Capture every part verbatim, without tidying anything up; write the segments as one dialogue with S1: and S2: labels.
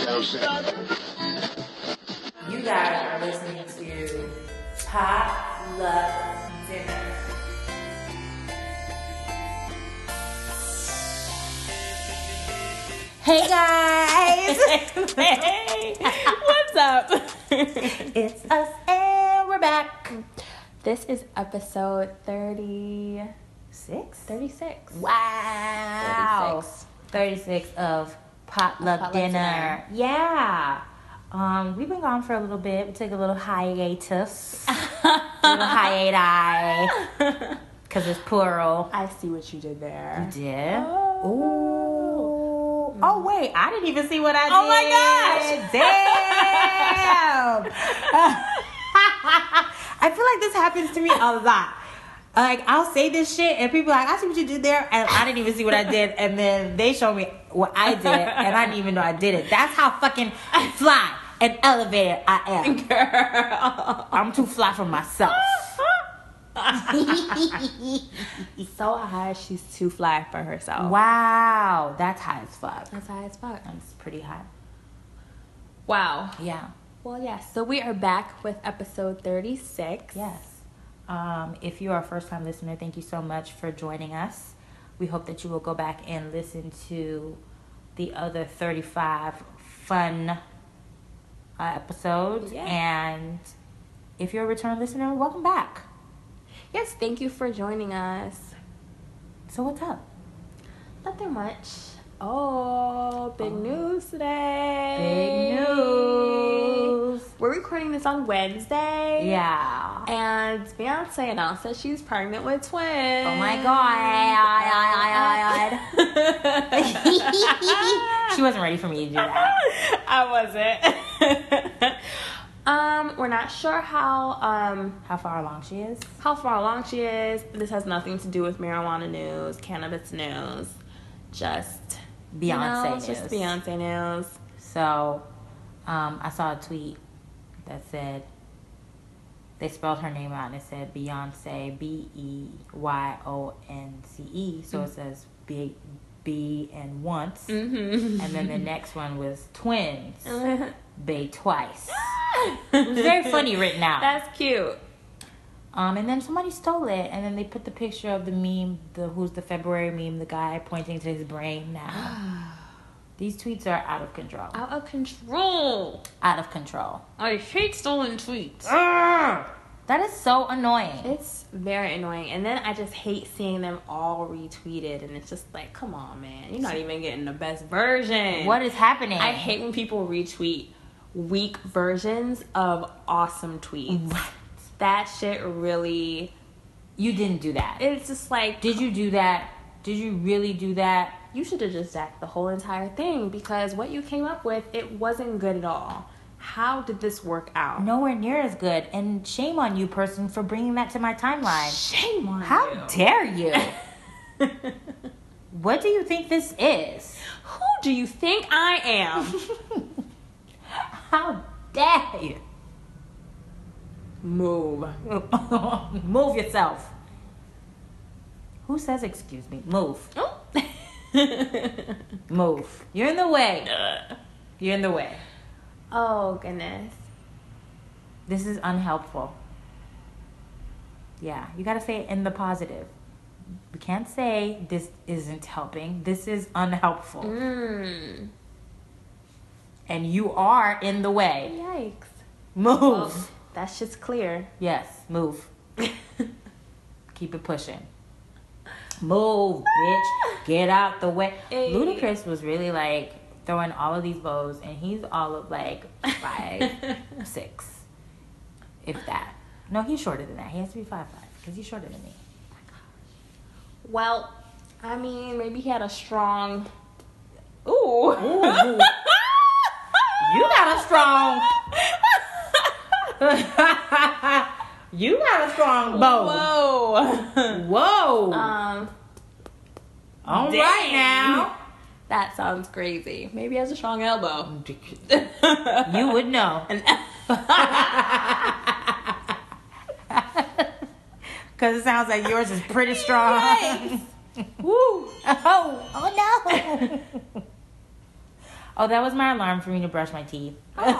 S1: You guys are listening to Potluck Dinner. Hey guys!
S2: Hey! What's up?
S1: It's us and we're back.
S2: This is episode thirty-six? thirty-six.
S1: Wow.
S2: thirty-six.
S1: thirty-six of Potluck,
S2: Potluck
S1: dinner.
S2: dinner.
S1: Yeah. Um, we've been gone for a little bit. We took a little hiatus. a little hiatus. Because it's plural.
S2: I see what you did there.
S1: You did?
S2: Oh.
S1: Ooh. Oh, wait. I didn't even see what I did.
S2: Oh, my
S1: gosh. Damn. I feel like this happens to me a lot. Like, I'll say this shit, and people are like, I see what you did there, and I didn't even see what I did, and then they show me what I did, and I didn't even know I did it. That's how fucking fly and elevated I am.
S2: Girl.
S1: I'm too fly for myself.
S2: So high, she's too fly for herself.
S1: Wow. That's high as fuck.
S2: That's high as fuck.
S1: That's pretty high.
S2: Wow.
S1: Yeah.
S2: Well, yes. So we are back with episode thirty-six.
S1: Yes. Um, if you are a first-time listener, thank you so much for joining us. We hope that you will go back and listen to the other thirty-five fun uh, episodes.
S2: Yeah.
S1: And if you're a return listener, welcome back.
S2: Yes, thank you for joining us.
S1: So what's up?
S2: Nothing much. Oh, big oh. news today.
S1: Big news.
S2: We're recording this on Wednesday.
S1: Yeah.
S2: And Beyonce announced that she's pregnant with twins.
S1: Oh my God. She wasn't ready for me to do that.
S2: I wasn't. um, we're not sure how um
S1: how far along she is.
S2: How far along she is. This has nothing to do with marijuana news, cannabis news. Just
S1: Beyonce
S2: you know,
S1: news.
S2: Just Beyonce news.
S1: So, um, I saw a tweet that said they spelled her name out and it said Beyonce, B E Y O N C E. So mm-hmm. It says B B and once,
S2: mm-hmm.
S1: and then the next one was twins, Bay twice. It was very funny written out.
S2: That's cute.
S1: Um, and then somebody stole it, and then they put the picture of the meme, the who's the February meme, the guy pointing to his brain now. These tweets are out of control.
S2: Out of control.
S1: Out of control.
S2: I hate stolen tweets.
S1: Urgh! That is so annoying.
S2: It's very annoying. And then I just hate seeing them all retweeted, and it's just like, come on, man. You're not even getting the best version.
S1: What is happening?
S2: I hate when people retweet weak versions of awesome tweets.
S1: What?
S2: That shit really...
S1: You didn't do that.
S2: It's just like...
S1: Did you do that? Did you really do that?
S2: You should have just zacked the whole entire thing, because what you came up with, it wasn't good at all. How did this work out?
S1: Nowhere near as good. And shame on you, person, for bringing that to my timeline.
S2: Shame on
S1: How
S2: you.
S1: How dare you? What do you think this is?
S2: Who do you think I am?
S1: How dare you?
S2: Move.
S1: Move yourself. Who says excuse me? Move.
S2: Oh.
S1: Move. You're in the way. You're in the way.
S2: Oh, goodness.
S1: This is unhelpful. Yeah, you gotta say it in the positive. We can't say this isn't helping. This is unhelpful.
S2: Mm.
S1: And you are in the way.
S2: Yikes.
S1: Move.
S2: Well, that shit's clear.
S1: Yes, move. Keep it pushing. Move, bitch. Get out the way.
S2: Hey.
S1: Ludacris was really like throwing all of these bows, and he's all of like five, six, if that. No, he's shorter than that. He has to be five five because he's shorter than me.
S2: Oh my gosh. Well, I mean, maybe he had a strong. Ooh.
S1: Ooh. You got a strong. You got a strong bow.
S2: Whoa.
S1: Whoa.
S2: Um.
S1: All
S2: dang.
S1: right now.
S2: That sounds crazy. Maybe he has a strong elbow.
S1: You would know. Because it sounds like yours is pretty strong.
S2: Yes.
S1: Woo. Oh, oh no. Oh, that was my alarm for me to brush my teeth.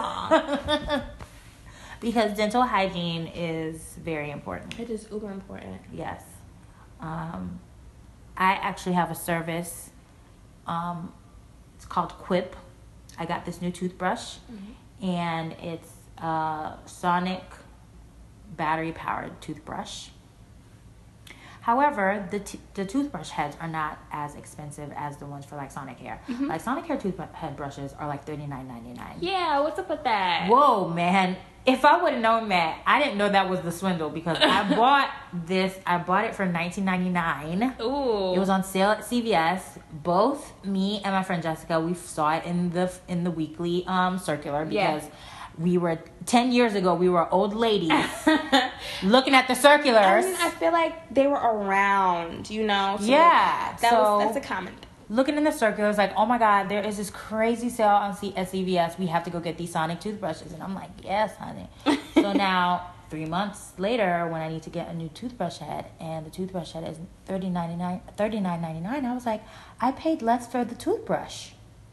S1: Because dental hygiene is very important.
S2: It is uber important.
S1: Yes. Um, I actually have a service. Um, it's called Quip. I got this new toothbrush, mm-hmm. and it's a Sonic battery-powered toothbrush. However, the t- the toothbrush heads are not as expensive as the ones for like Sonicare. Mm-hmm. Like Sonicare toothbrush brushes are like thirty-nine ninety-nine.
S2: Yeah, what's up with that?
S1: Whoa, man. If I would have known that, I didn't know that was the swindle because I bought this, I bought it for nineteen ninety-nine.
S2: Ooh.
S1: It was on sale at C V S. Both me and my friend Jessica, we saw it in the in the weekly um circular because yeah. we were ten years ago, we were old ladies looking at the circulars.
S2: I mean, I feel like they were around, you know? So
S1: yeah.
S2: That
S1: so,
S2: was, that's a common thing.
S1: Looking in the circulars, like, oh my God, there is this crazy sale on C- at C V S. We have to go get these Sonic toothbrushes. And I'm like, yes, honey. So now, three months later, when I need to get a new toothbrush head, and the toothbrush head is thirty-nine ninety-nine, I was like, I paid less for the toothbrush.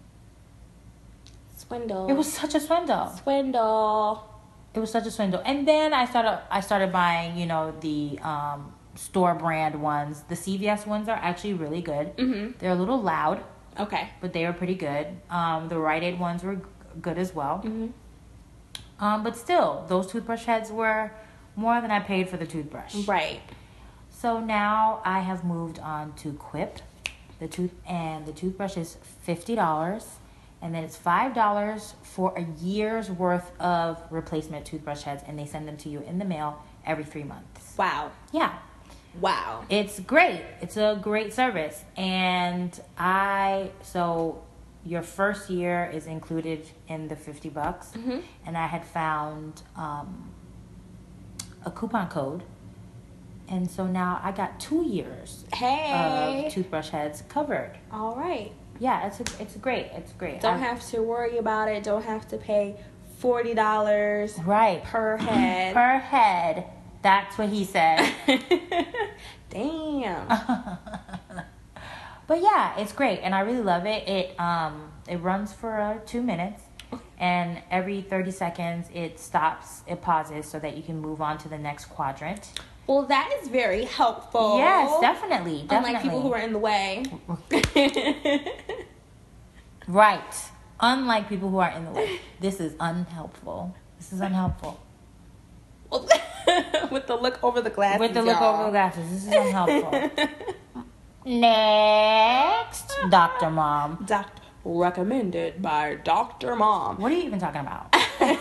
S2: Swindle.
S1: It was such a swindle.
S2: Swindle.
S1: It was such a swindle. And then I started I started buying, you know, the um, store brand ones. The C V S ones are actually really good. Mm-hmm. They're a little loud.
S2: Okay.
S1: But they were pretty good. Um, the Rite Aid ones were g- good as well. Mm-hmm. Um, but still, those toothbrush heads were more than I paid for the toothbrush.
S2: Right.
S1: So now I have moved on to Quip. The tooth and the toothbrush is fifty dollars. And then it's five dollars for a year's worth of replacement toothbrush heads. And they send them to you in the mail every three months.
S2: Wow.
S1: Yeah.
S2: Wow.
S1: It's great. It's a great service. And I, so your first year is included in the fifty bucks. Mm-hmm. And I had found um, a coupon code. And so now I got two years
S2: hey.
S1: of toothbrush heads covered.
S2: All right.
S1: Yeah, it's a, it's great. It's great.
S2: Don't
S1: I,
S2: have to worry about it. Don't have to pay forty dollars
S1: right.
S2: per head.
S1: Per head. That's what he said.
S2: Damn.
S1: But yeah, it's great. And I really love it. It um it runs for uh, two minutes. And every thirty seconds, it stops, it pauses so that you can move on to the next quadrant.
S2: Well, that is very helpful.
S1: Yes, definitely. definitely.
S2: Unlike people who are in the way.
S1: Right. Unlike people who are in the way. This is unhelpful. This is unhelpful.
S2: With the look over the glasses.
S1: With the look
S2: y'all.
S1: over the glasses. This is unhelpful. Next. Doctor Mom.
S2: Doctor recommended by Doctor Mom.
S1: What are you even talking about?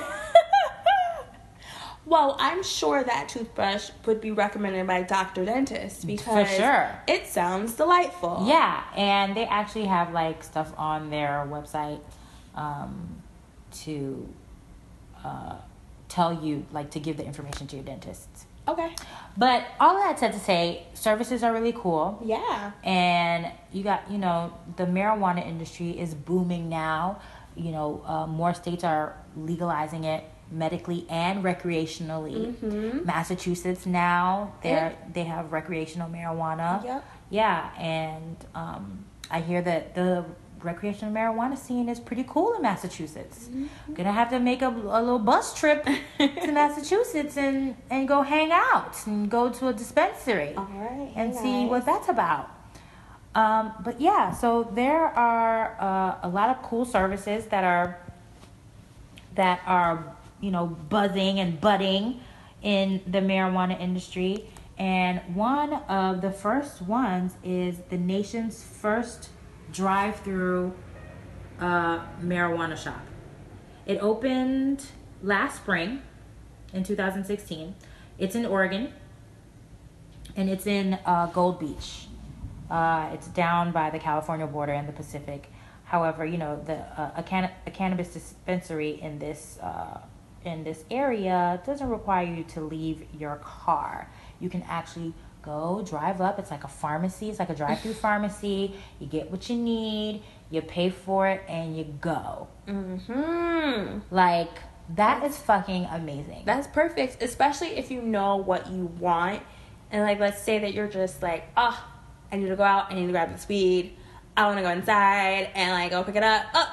S2: Well, I'm sure that toothbrush would be recommended by Doctor Dentist because
S1: for sure.
S2: It sounds delightful.
S1: Yeah, and they actually have like stuff on their website um, to uh, tell you, like to give the information to your dentists.
S2: Okay.
S1: But all of that said to say, services are really cool.
S2: Yeah.
S1: And you got, you know, the marijuana industry is booming now. You know, uh, more states are legalizing it medically and recreationally. Mm-hmm. Massachusetts now, they're mm. they have recreational marijuana.
S2: Yep.
S1: Yeah, and um, I hear that the recreational marijuana scene is pretty cool in Massachusetts. Mm-hmm. Gonna have to make a, a little bus trip to Massachusetts and, and go hang out and go to a dispensary.
S2: All right,
S1: and
S2: nice.
S1: See what that's about. Um, but yeah, so there are uh, a lot of cool services that are that are you know buzzing and budding in the marijuana industry, and one of the first ones is the nation's first drive-through uh, marijuana shop. It opened last spring in two thousand sixteen. It's in Oregon, and it's in uh, Gold Beach. Uh, it's down by the California border in the Pacific. However, you know the uh, a, can- a cannabis dispensary in this uh, in this area doesn't require you to leave your car. You can actually go drive up. It's like a pharmacy. It's like a drive-through pharmacy. You get what you need, you pay for it, and you go.
S2: Mm-hmm.
S1: Like, that is fucking amazing.
S2: That's perfect, especially if you know what you want. And, like, let's say that you're just like, oh, I need to go out. I need to grab this weed. I want to go inside and, like, go pick it up. Oh,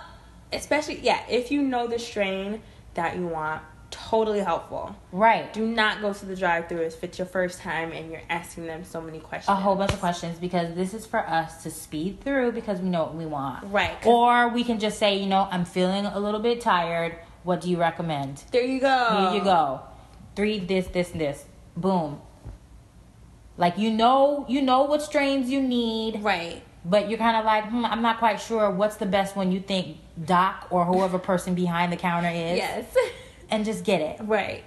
S2: especially, yeah, if you know the strain that you want, totally helpful.
S1: Right.
S2: Do not go to the drive-thru if it's your first time and you're asking them so many questions.
S1: A whole bunch of questions, because this is for us to speed through because we know what we want.
S2: Right.
S1: Or we can just say, you know, I'm feeling a little bit tired. What do you recommend?
S2: There you go.
S1: Here you go. Three, this, this, and this. Boom. Like, you know, you know what strains you need.
S2: Right.
S1: But you're kind of like, hmm, I'm not quite sure what's the best one you think doc or whoever person behind the counter is.
S2: Yes.
S1: And just get it.
S2: Right.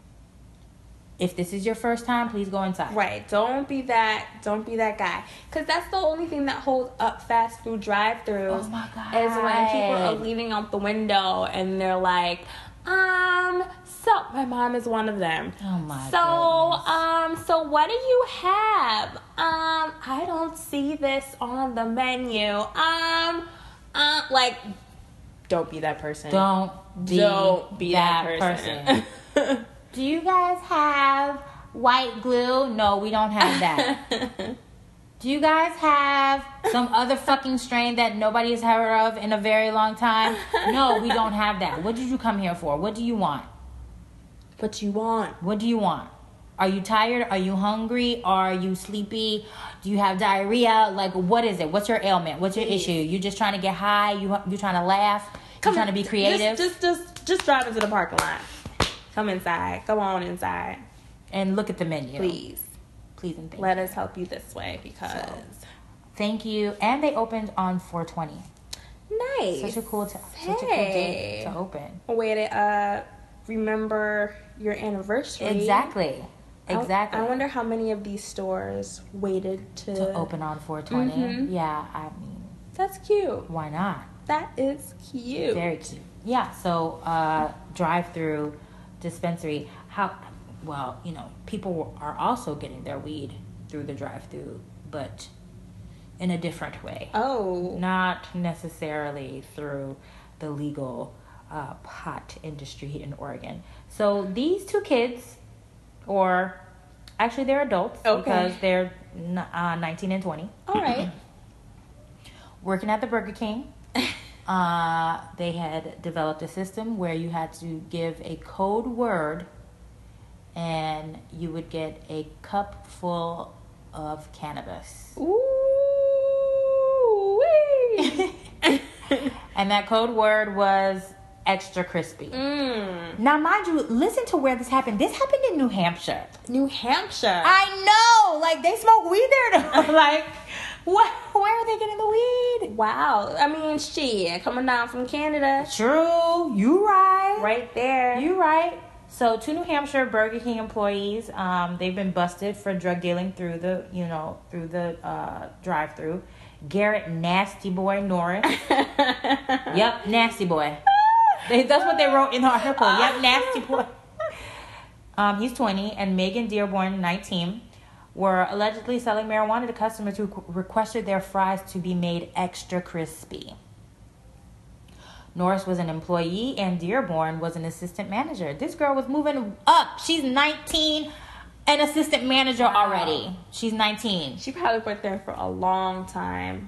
S1: If this is your first time, please go inside.
S2: Right. Don't be that. Don't be that guy. Because that's the only thing that holds up fast food drive-thrus.
S1: Oh my God.
S2: Is when people are leaning out the window and they're like, um, so my mom is one of them.
S1: Oh my
S2: So,
S1: goodness.
S2: um, so what do you have? Um, I don't see this on the menu. Um, uh, like, don't be that person.
S1: Don't be,
S2: Don't be
S1: that,
S2: that
S1: person. Do you guys have white glue? No, we don't have that. Do you guys have some other fucking strain that nobody has heard of in a very long time? No, we don't have that. What did you come here for? What do you want?
S2: What you want?
S1: What do you want? Are you tired? Are you hungry? Are you sleepy? Do you have diarrhea? Like, what is it? What's your ailment? What's your
S2: Please.
S1: issue? You just trying to get high? You you trying to laugh? You trying to be creative?
S2: Just, just, just, just drive into the parking lot. Come inside. Go on inside.
S1: And look at the menu.
S2: Please.
S1: Please and thank
S2: Let
S1: you.
S2: us help you this way because...
S1: So, thank you. And they opened on four twenty.
S2: Nice.
S1: Such a cool, t-
S2: Hey.
S1: such a cool day to open.
S2: A way to uh, remember your anniversary.
S1: Exactly.
S2: I-
S1: Exactly.
S2: I, wonder how many of these stores waited to...
S1: To open on four twenty.
S2: Mhm.
S1: Yeah, I mean,
S2: That's cute.
S1: why not?
S2: That is cute.
S1: Very cute. Yeah, so uh, drive-through dispensary. How, well, you know, people are also getting their weed through the drive-through, but in a different way.
S2: Oh.
S1: Not necessarily through the legal uh, pot industry in Oregon. So these two kids, or actually they're adults
S2: Okay.
S1: because they're n- uh, nineteen and twenty.
S2: All right.
S1: Working at the Burger King. Uh, they had developed a system where you had to give a code word and you would get a cup full of cannabis.
S2: Ooh-wee.
S1: And that code word was extra crispy.
S2: mm.
S1: Now, mind you, listen to where this happened. This happened in New Hampshire.
S2: New Hampshire.
S1: I know! Like, they smoke weed there, though. Like, what? Where are they getting the weed?
S2: Wow. I mean, shit. Coming down from Canada.
S1: True. You right.
S2: Right there.
S1: You right. So, two New Hampshire Burger King employees, um, they've been busted for drug dealing through the, you know, through the uh, drive-through. Garrett Nasty Boy Norris. Yep, Nasty Boy. They, that's what they wrote in the article. Yep, Nasty Boy. Um, he's twenty, and Megan Dearborn, nineteen, were allegedly selling marijuana to customers who qu- requested their fries to be made extra crispy. Norris was an employee, and Dearborn was an assistant manager. This girl was moving up. She's nineteen, an assistant manager
S2: Wow.
S1: already. She's nineteen.
S2: She probably worked there for a long time.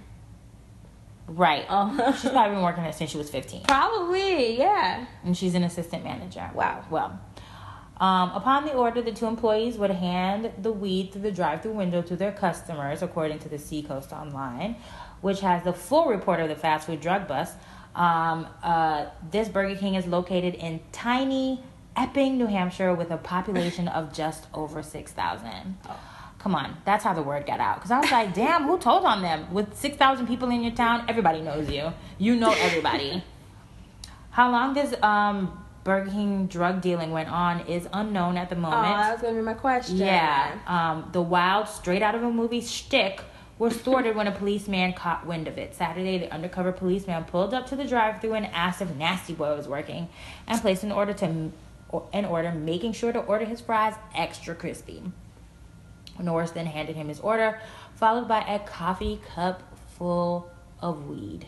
S1: Right.
S2: Oh.
S1: She's probably been working there since she was fifteen.
S2: Probably, yeah.
S1: And she's an assistant manager.
S2: Wow.
S1: Well, um, upon the order, the two employees would hand the weed through the drive-through window to their customers, according to the Seacoast Online, which has the full report of the fast food drug bust. Um, uh, this Burger King is located in tiny Epping, New Hampshire, with a population of just over six thousand.
S2: Oh.
S1: Come on, that's how the word got out. Because I was like, damn, who told on them? With six thousand people in your town, everybody knows you. You know everybody. How long this um, Burger King drug dealing went on is unknown at the
S2: Oh,
S1: moment.
S2: that was going to be my question.
S1: Yeah. Um, the wild, straight out of a movie shtick was thwarted when a policeman caught wind of it. Saturday, the undercover policeman pulled up to the drive-thru and asked if Nasty Boy was working and placed an order to an order, making sure to order his fries extra crispy. Norris then handed him his order, followed by a coffee cup full of weed.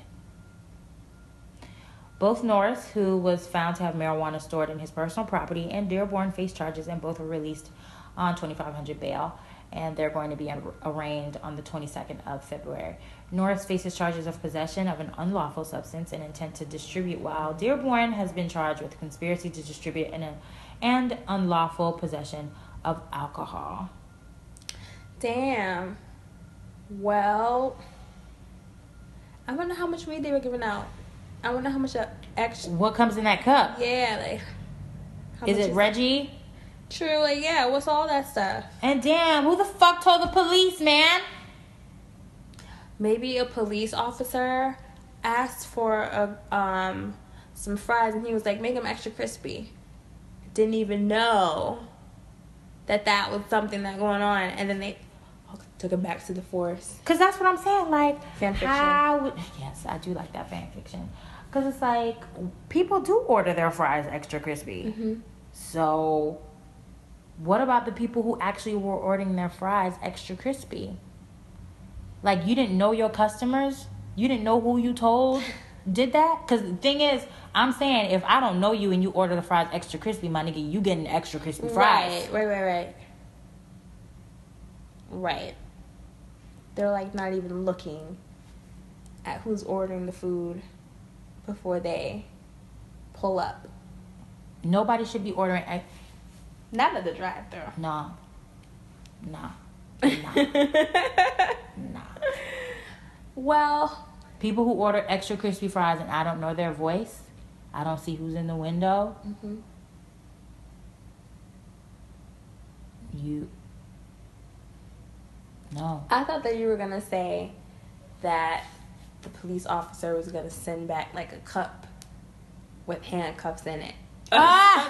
S1: Both Norris, who was found to have marijuana stored in his personal property, and Dearborn faced charges, and both were released on twenty-five hundred dollars bail. and they're going to be arraigned on the twenty-second of February. Norris faces charges of possession of an unlawful substance and intent to distribute, while Dearborn has been charged with conspiracy to distribute and, and unlawful possession of alcohol.
S2: Damn. Well, I wonder how much weed they were giving out. I wonder how much extra.
S1: What comes in that cup?
S2: Yeah, like.
S1: Is it Reggie?
S2: True, like, yeah, what's all that stuff?
S1: And damn, who the fuck told the police, man?
S2: Maybe a police officer asked for a, um some fries and he was like, make them extra crispy. Didn't even know that that was something that going on, and then they took it back to the force.
S1: Cause that's what I'm saying. Like
S2: fan fiction.
S1: How would, yes, I do like that fan fiction. Cause it's like people do order their fries extra crispy.
S2: Mm-hmm.
S1: So, what about the people who actually were ordering their fries extra crispy? Like, you didn't know your customers? You didn't know who you told did that? Because the thing is, I'm saying, if I don't know you and you order the fries extra crispy, my nigga, you getting extra crispy fries.
S2: Right, right, right, right. Right. They're, like, not even looking at who's ordering the food before they pull up.
S1: Nobody should be ordering... Ex-
S2: Not at the drive-thru.
S1: No. No. Nah. Nah.
S2: Well,
S1: people who order extra crispy fries and I don't know their voice, I don't see who's in the window.
S2: Mm-hmm.
S1: You. No.
S2: I thought that you were gonna say that the police officer was gonna send back like a cup with handcuffs in it.
S1: Ah!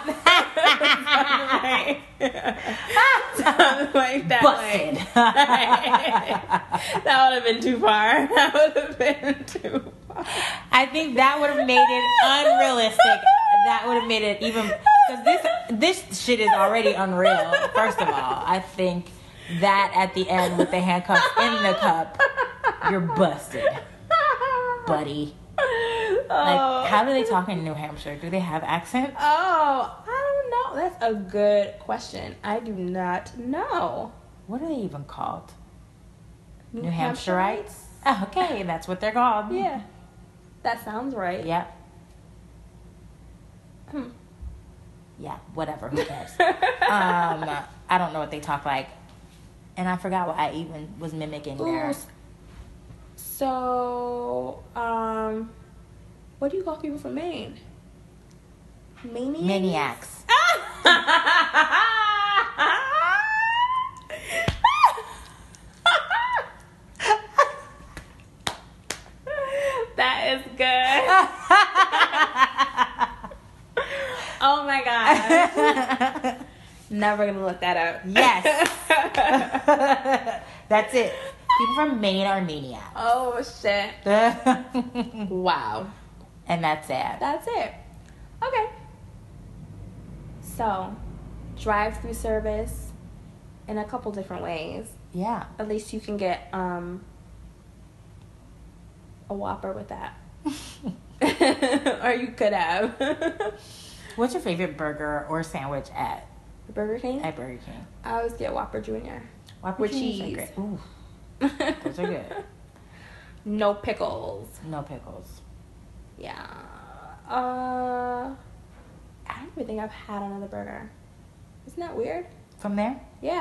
S2: Something like that.
S1: Busted.
S2: Like, that would have been too far. That would have been too far.
S1: I think that would have made it unrealistic. That would have made it even, because this this shit is already unreal. First of all, I think that at the end with the handcuffs in the cup, you're busted, buddy. Like,
S2: Oh.
S1: how do they talk in New Hampshire? Do they have accents?
S2: Oh, I don't know. That's a good question. I do not know.
S1: What are they even called?
S2: New,
S1: New Hampshireites? Oh, okay, that's what they're called.
S2: Yeah. That sounds right.
S1: Yep.
S2: Hmm.
S1: Yeah, whatever. Who cares? um, I don't know what they talk like. And I forgot what I even was mimicking
S2: Ooh,
S1: there.
S2: So, um, what do you call people from Maine? Maniacs?
S1: Maniacs.
S2: That is good. Oh my gosh. Never gonna look that up.
S1: Yes. That's it. People from Maine are maniacs.
S2: Oh shit. Wow.
S1: And that's sad.
S2: That's it. Okay. So, drive-through service in a couple different ways.
S1: Yeah.
S2: At least you can get um a Whopper with that. Or you could have.
S1: What's your favorite burger or sandwich at
S2: Burger King?
S1: at Burger King?
S2: I always get Whopper Junior
S1: Whopper
S2: with
S1: Juniors are
S2: cheese.
S1: great. Ooh, those are good.
S2: No pickles.
S1: No pickles.
S2: Yeah. Uh, I don't even think I've had another burger. Isn't that weird?
S1: From there?
S2: Yeah.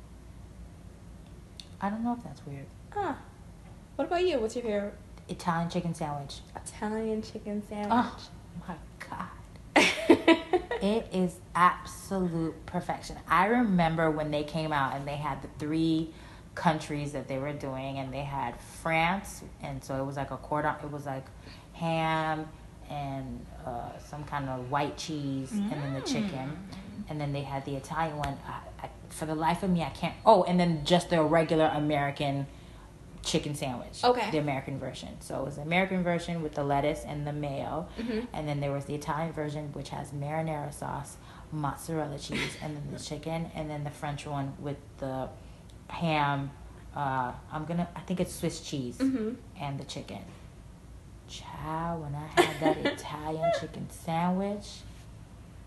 S1: I don't know if that's weird.
S2: Huh. What about you? What's your favorite?
S1: Italian chicken sandwich.
S2: Italian chicken sandwich.
S1: Oh my God. It is absolute perfection. I remember when they came out and they had the three countries that they were doing, and they had France, and so it was like a cordon, it was like ham and uh, some kind of white cheese, mm. and then the chicken, and then they had the Italian one. I, I, for the life of me, I can't. Oh, and then just the regular American chicken sandwich.
S2: Okay.
S1: The American version. So it was the American version with the lettuce and the mayo.
S2: Mm-hmm.
S1: And then there was the Italian version, which has marinara sauce, mozzarella cheese, and then the chicken. And then the French one with the ham. Uh, I'm gonna, I think it's Swiss cheese,
S2: mm-hmm.
S1: and the chicken. Child, when I had that Italian chicken sandwich,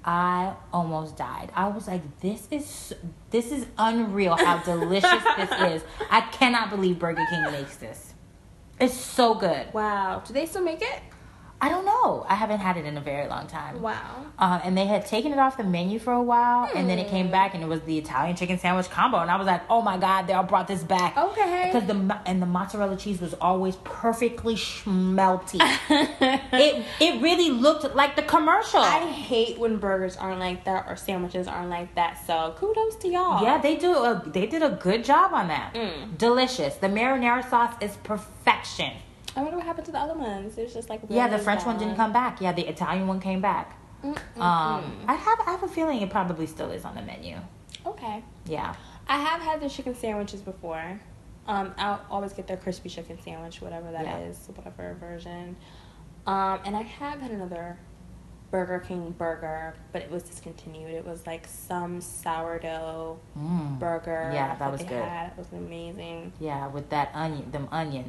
S1: I almost died. I was like, this is this is unreal how delicious this is. I cannot believe Burger King makes this. It's so good.
S2: Wow. Do they still make it?
S1: I don't know. I haven't had it in a very long time.
S2: Wow.
S1: Uh, and they had taken it off the menu for a while,
S2: Hmm.
S1: and then it came back, and it was the Italian chicken sandwich combo, and I was like, oh my god, they all brought this back.
S2: Okay.
S1: Because the mo- and the mozzarella cheese was always perfectly schmelty. it it really looked like the commercial.
S2: I hate when burgers aren't like that or sandwiches aren't like that. So kudos to y'all.
S1: Yeah, they do. A, they did a good job on that.
S2: Mm.
S1: Delicious. The marinara sauce is perfection.
S2: I wonder what happened to the other ones. It was just like
S1: Yeah, the
S2: really
S1: French one
S2: bad.
S1: didn't come back. Yeah, the Italian one came back.
S2: Mm-mm-mm.
S1: Um, I have I have a feeling it probably still is on the menu.
S2: Okay.
S1: Yeah.
S2: I have had the chicken sandwiches before. Um, I'll always get their crispy chicken sandwich, whatever that
S1: Yeah.
S2: is, whatever version. Um, and I have had another Burger King burger, but it was discontinued. It was like some sourdough
S1: Mm.
S2: burger.
S1: Yeah, that was
S2: they
S1: good.
S2: Had. It was amazing.
S1: Yeah, with that onion, them onions.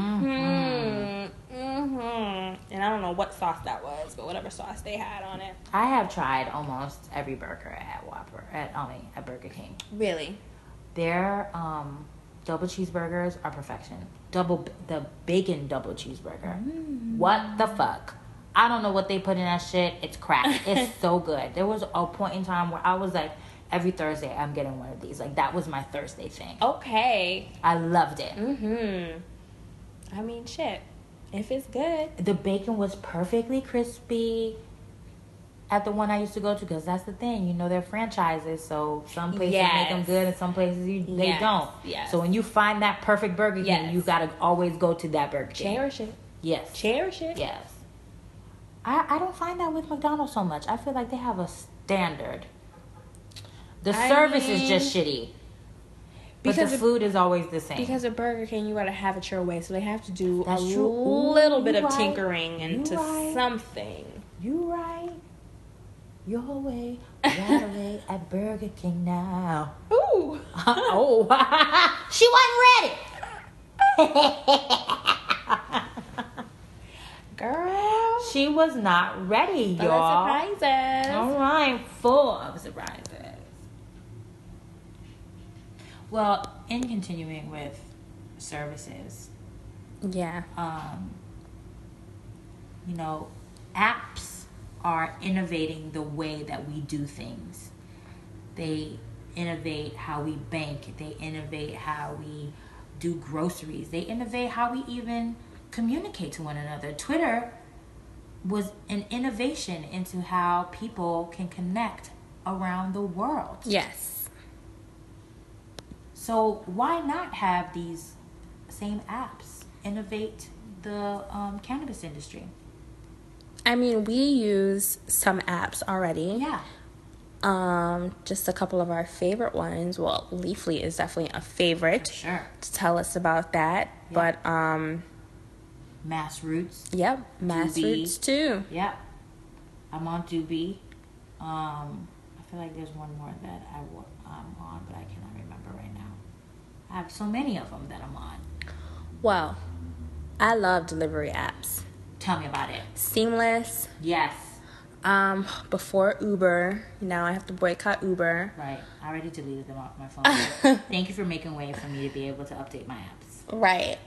S2: Mm-hmm. Mm-hmm. And I don't know what sauce that was, but whatever sauce they had on it.
S1: I have tried almost every burger at Whopper, at I mean, at Burger King.
S2: Really?
S1: Their um, double cheeseburgers are perfection. Double the bacon double cheeseburger.
S2: Mm.
S1: What the fuck? I don't know what they put in that shit. It's crack. It's so good. There was a point in time where I was like, every Thursday I'm getting one of these. Like that was my Thursday thing.
S2: Okay.
S1: I loved it.
S2: Mm-hmm. I mean, shit. If it's good.
S1: The bacon was perfectly crispy at the one I used to go to, because that's the thing. You know, they're franchises, so some places
S2: Yes.
S1: make them good and some places you, they
S2: Yes.
S1: don't.
S2: Yes.
S1: So when you find that perfect Burger King,
S2: Yes.
S1: you got to always go to that Burger King.
S2: Cherish it.
S1: Yes.
S2: Cherish it.
S1: Yes. I, I don't find that with McDonald's so much. I feel like they have a standard. The
S2: I
S1: service is
S2: mean,
S1: just shitty. But
S2: because
S1: the
S2: of-
S1: food is always the same.
S2: Because of Burger King, you gotta have it your way, so they have to do
S1: That's
S2: a
S1: true. Ooh,
S2: little bit
S1: you
S2: of
S1: right.
S2: tinkering
S1: You
S2: into
S1: right.
S2: something.
S1: You right. Your way, right away at Burger King now.
S2: Ooh.
S1: Oh, she wasn't ready.
S2: Girl.
S1: She was not ready,
S2: Full
S1: y'all.
S2: of surprises.
S1: All right, full of surprises. Well, in continuing with services,
S2: Yeah.
S1: um, you know, apps are innovating the way that we do things. They innovate how we bank. They innovate how we do groceries. They innovate how we even communicate to one another. Twitter was an innovation into how people can connect around the world.
S2: Yes.
S1: So why not have these same apps innovate the um, cannabis industry?
S2: I mean, we use some apps already.
S1: Yeah.
S2: Um, just a couple of our favorite ones. Well, Leafly is definitely a favorite.
S1: Sure.
S2: To tell us about that.
S1: Yeah.
S2: But um,
S1: Mass Roots.
S2: yep, Mass
S1: Doobie.
S2: Roots too.
S1: Yep. I'm on Doobie. Um, I feel like there's one more that I wa- I'm on, but I cannot remember right now. I have so many of them that I'm on.
S2: Well, I love delivery apps.
S1: Tell me about it.
S2: Seamless.
S1: Yes.
S2: Um, before Uber, now I have to boycott Uber.
S1: Right. I already deleted them off my phone. Thank you for making way for me to be able to update my apps.
S2: Right.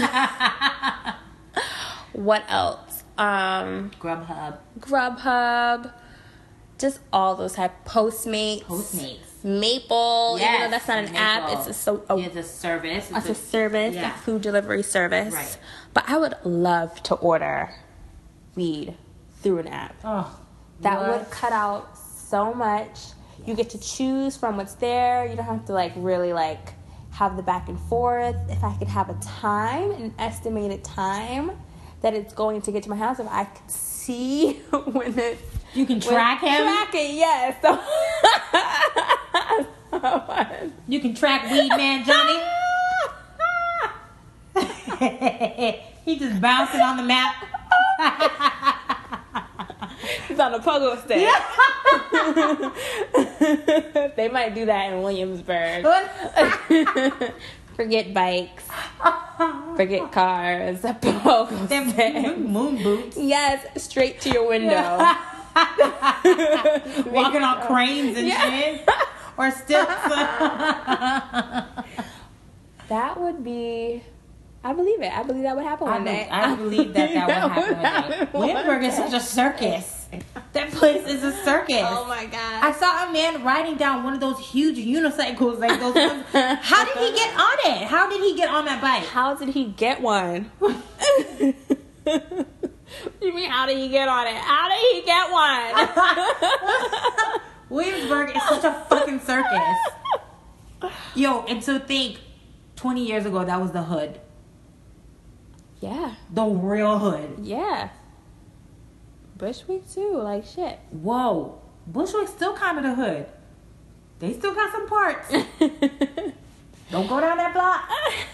S2: What else? Um,
S1: Grubhub.
S2: Grubhub. Just all those type. Postmates.
S1: Postmates.
S2: Maple.
S1: Yes,
S2: Even though that's not an app,
S1: Maple.
S2: it's a so. A,
S1: It's a service.
S2: it's a service,
S1: yeah.
S2: a food delivery service.
S1: Right.
S2: But I would love to order weed through an app.
S1: Oh,
S2: That
S1: what?
S2: would cut out so much. You get to choose from what's there. You don't have to like really like have the back and forth. If I could have a time, an estimated time that it's going to get to my house, if I could see when it
S1: You can track
S2: when,
S1: him.
S2: Track it, yes. So,
S1: You can track Weed Man Johnny. He just bouncing on the map.
S2: He's on a pogo stick. They might do that in Williamsburg. Forget bikes. Forget cars. A pogo stick.
S1: Them moon boots.
S2: Yes, straight to your window.
S1: Walking on cranes and
S2: Yeah.
S1: shit. Or stilts.
S2: That would be... I believe it. I believe that would happen
S1: I,
S2: one
S1: be-
S2: day.
S1: I believe that that would happen one day. Williamsburg is such a circus. That place is a circus.
S2: Oh my god.
S1: I saw a man riding down one of those huge unicycles, like those ones. How did he get on it? How did he get on that bike?
S2: How did he get one? You mean how did he get on it? How did he get one?
S1: Williamsburg is such a fucking circus. Yo, and so think, twenty years ago, that was the hood.
S2: Yeah.
S1: The real hood.
S2: Yeah. Bushwick too, like shit.
S1: Whoa. Bushwick still kind of the hood. They still got some parts. Don't go down that block.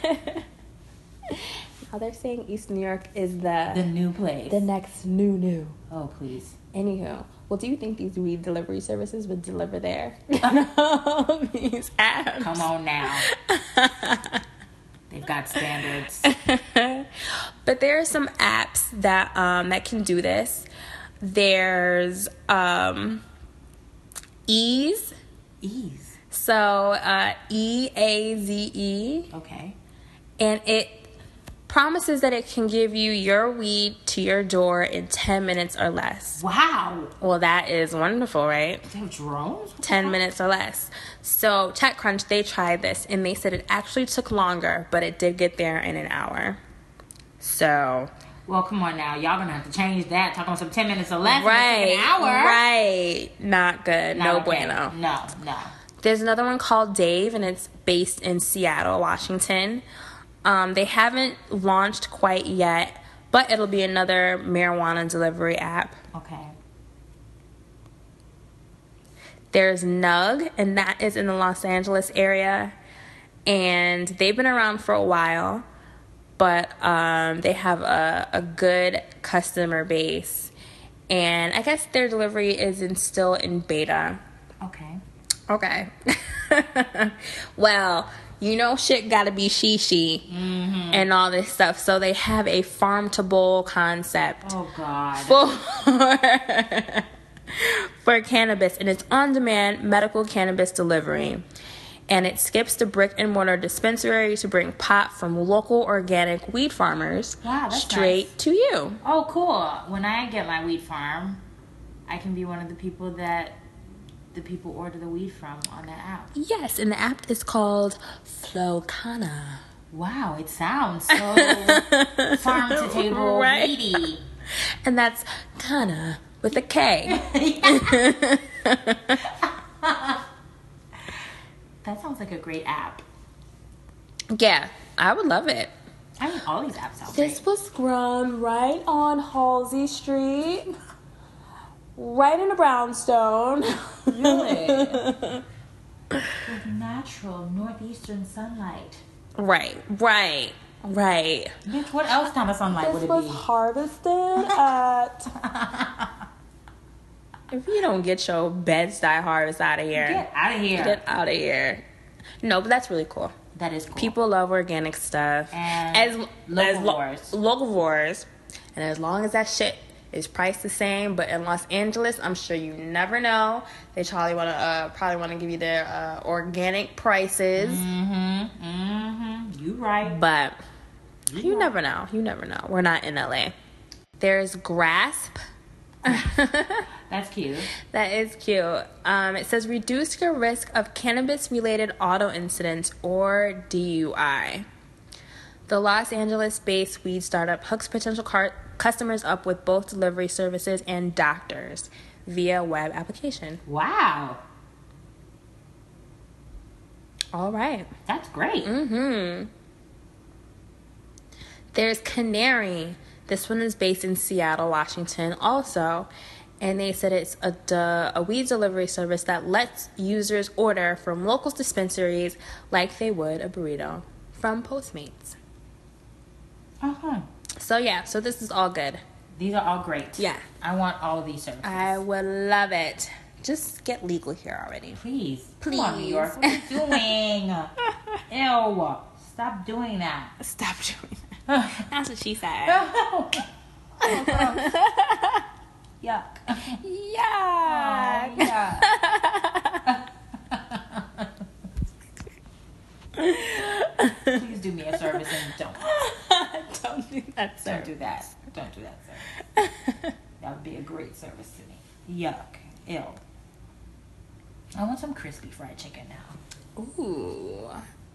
S2: Now they're saying East New York is the
S1: The new place.
S2: the next new new.
S1: Oh, please.
S2: Anywho, well, do you think these weed delivery services would deliver there? These apps.
S1: Come on now. They've got standards.
S2: But there are some apps that um that can do this. There's um Ease.
S1: Ease.
S2: So uh E A Z E.
S1: Okay.
S2: And it promises that it can give you your weed to your door in ten minutes or less.
S1: Wow.
S2: Well, that is wonderful, right?
S1: They have drones? What the
S2: ten
S1: fuck?
S2: minutes or less. So TechCrunch, they tried this and they said it actually took longer, but it did get there in an hour. So
S1: Well, come on now. Y'all gonna have to change that. Talking about some ten minutes or less.
S2: right,
S1: An hour.
S2: right, not good.
S1: Not
S2: no
S1: okay.
S2: bueno.
S1: No, no.
S2: There's another one called Dave, and it's based in Seattle, Washington. Um, they haven't launched quite yet, but it'll be another marijuana delivery app.
S1: Okay.
S2: There's Nug, and that is in the Los Angeles area. And they've been around for a while, but um, they have a, a good customer base. And I guess their delivery is in, still in beta.
S1: Okay.
S2: Okay. Well, you know shit gotta be she-she
S1: Mm-hmm.
S2: and all this stuff. So they have a farm-to-bowl concept.
S1: Oh, God.
S2: For, for cannabis, and it's on-demand medical cannabis delivery. And it skips the brick-and-mortar dispensary to bring pot from local organic weed farmers
S1: Wow, that's
S2: straight
S1: nice.
S2: to you.
S1: Oh, cool. When I get my weed farm, I can be one of the people that the people order the weed from on that app.
S2: Yes, and the app is called Flowcana.
S1: Wow, it sounds so farm to table
S2: Right.
S1: weedy.
S2: And that's Kana with a K.
S1: That sounds like a great app.
S2: Yeah, I would love it.
S1: I mean, all these apps sound
S2: This
S1: great.
S2: was grown right on Halsey Street, right in a brownstone.
S1: Really? With natural northeastern sunlight.
S2: Right, right, right.
S1: Bitch, what else kind of sunlight
S2: This
S1: would it
S2: was
S1: be?
S2: harvested at... If you don't get your Bed-Stuy harvest out of here,
S1: Get out of here.
S2: get out of here. No, but that's really cool.
S1: That is cool.
S2: People love organic stuff.
S1: And
S2: as
S1: locavores.
S2: As lo- locavores. And as long as that shit is priced the same, but in Los Angeles, I'm sure you never know. They probably want to uh, probably want to give you their uh, organic prices,
S1: Mm-hmm. Mm-hmm. You right.
S2: but
S1: You
S2: you
S1: right.
S2: never know. You never know. We're not in L A. There's Grasp.
S1: That's cute.
S2: That is cute. Um, it says reduce your risk of cannabis-related auto incidents or D U I. The Los Angeles-based weed startup hooks potential car- customers up with both delivery services and doctors via web application.
S1: Wow.
S2: All right.
S1: That's great.
S2: Mm-hmm. There's Canary. This one is based in Seattle, Washington also. And they said it's a, de- a weed delivery service that lets users order from local dispensaries like they would a burrito from Postmates.
S1: Uh-huh.
S2: So yeah, so this is all good.
S1: These are all great.
S2: Yeah.
S1: I want all of these services.
S2: I would love it. Just get legal here already.
S1: Please.
S2: Please.
S1: Come on, New York. What are you doing? Ew. Stop doing that.
S2: Stop doing that. That's what she said.
S1: Yuck.
S2: Yeah.
S1: Yeah. Please do me a service and don't.
S2: Don't do that, sir.
S1: Don't do that. Don't do that, sir. That would be a great service to me. Yuck. Ew. I want some crispy fried chicken now.
S2: Ooh.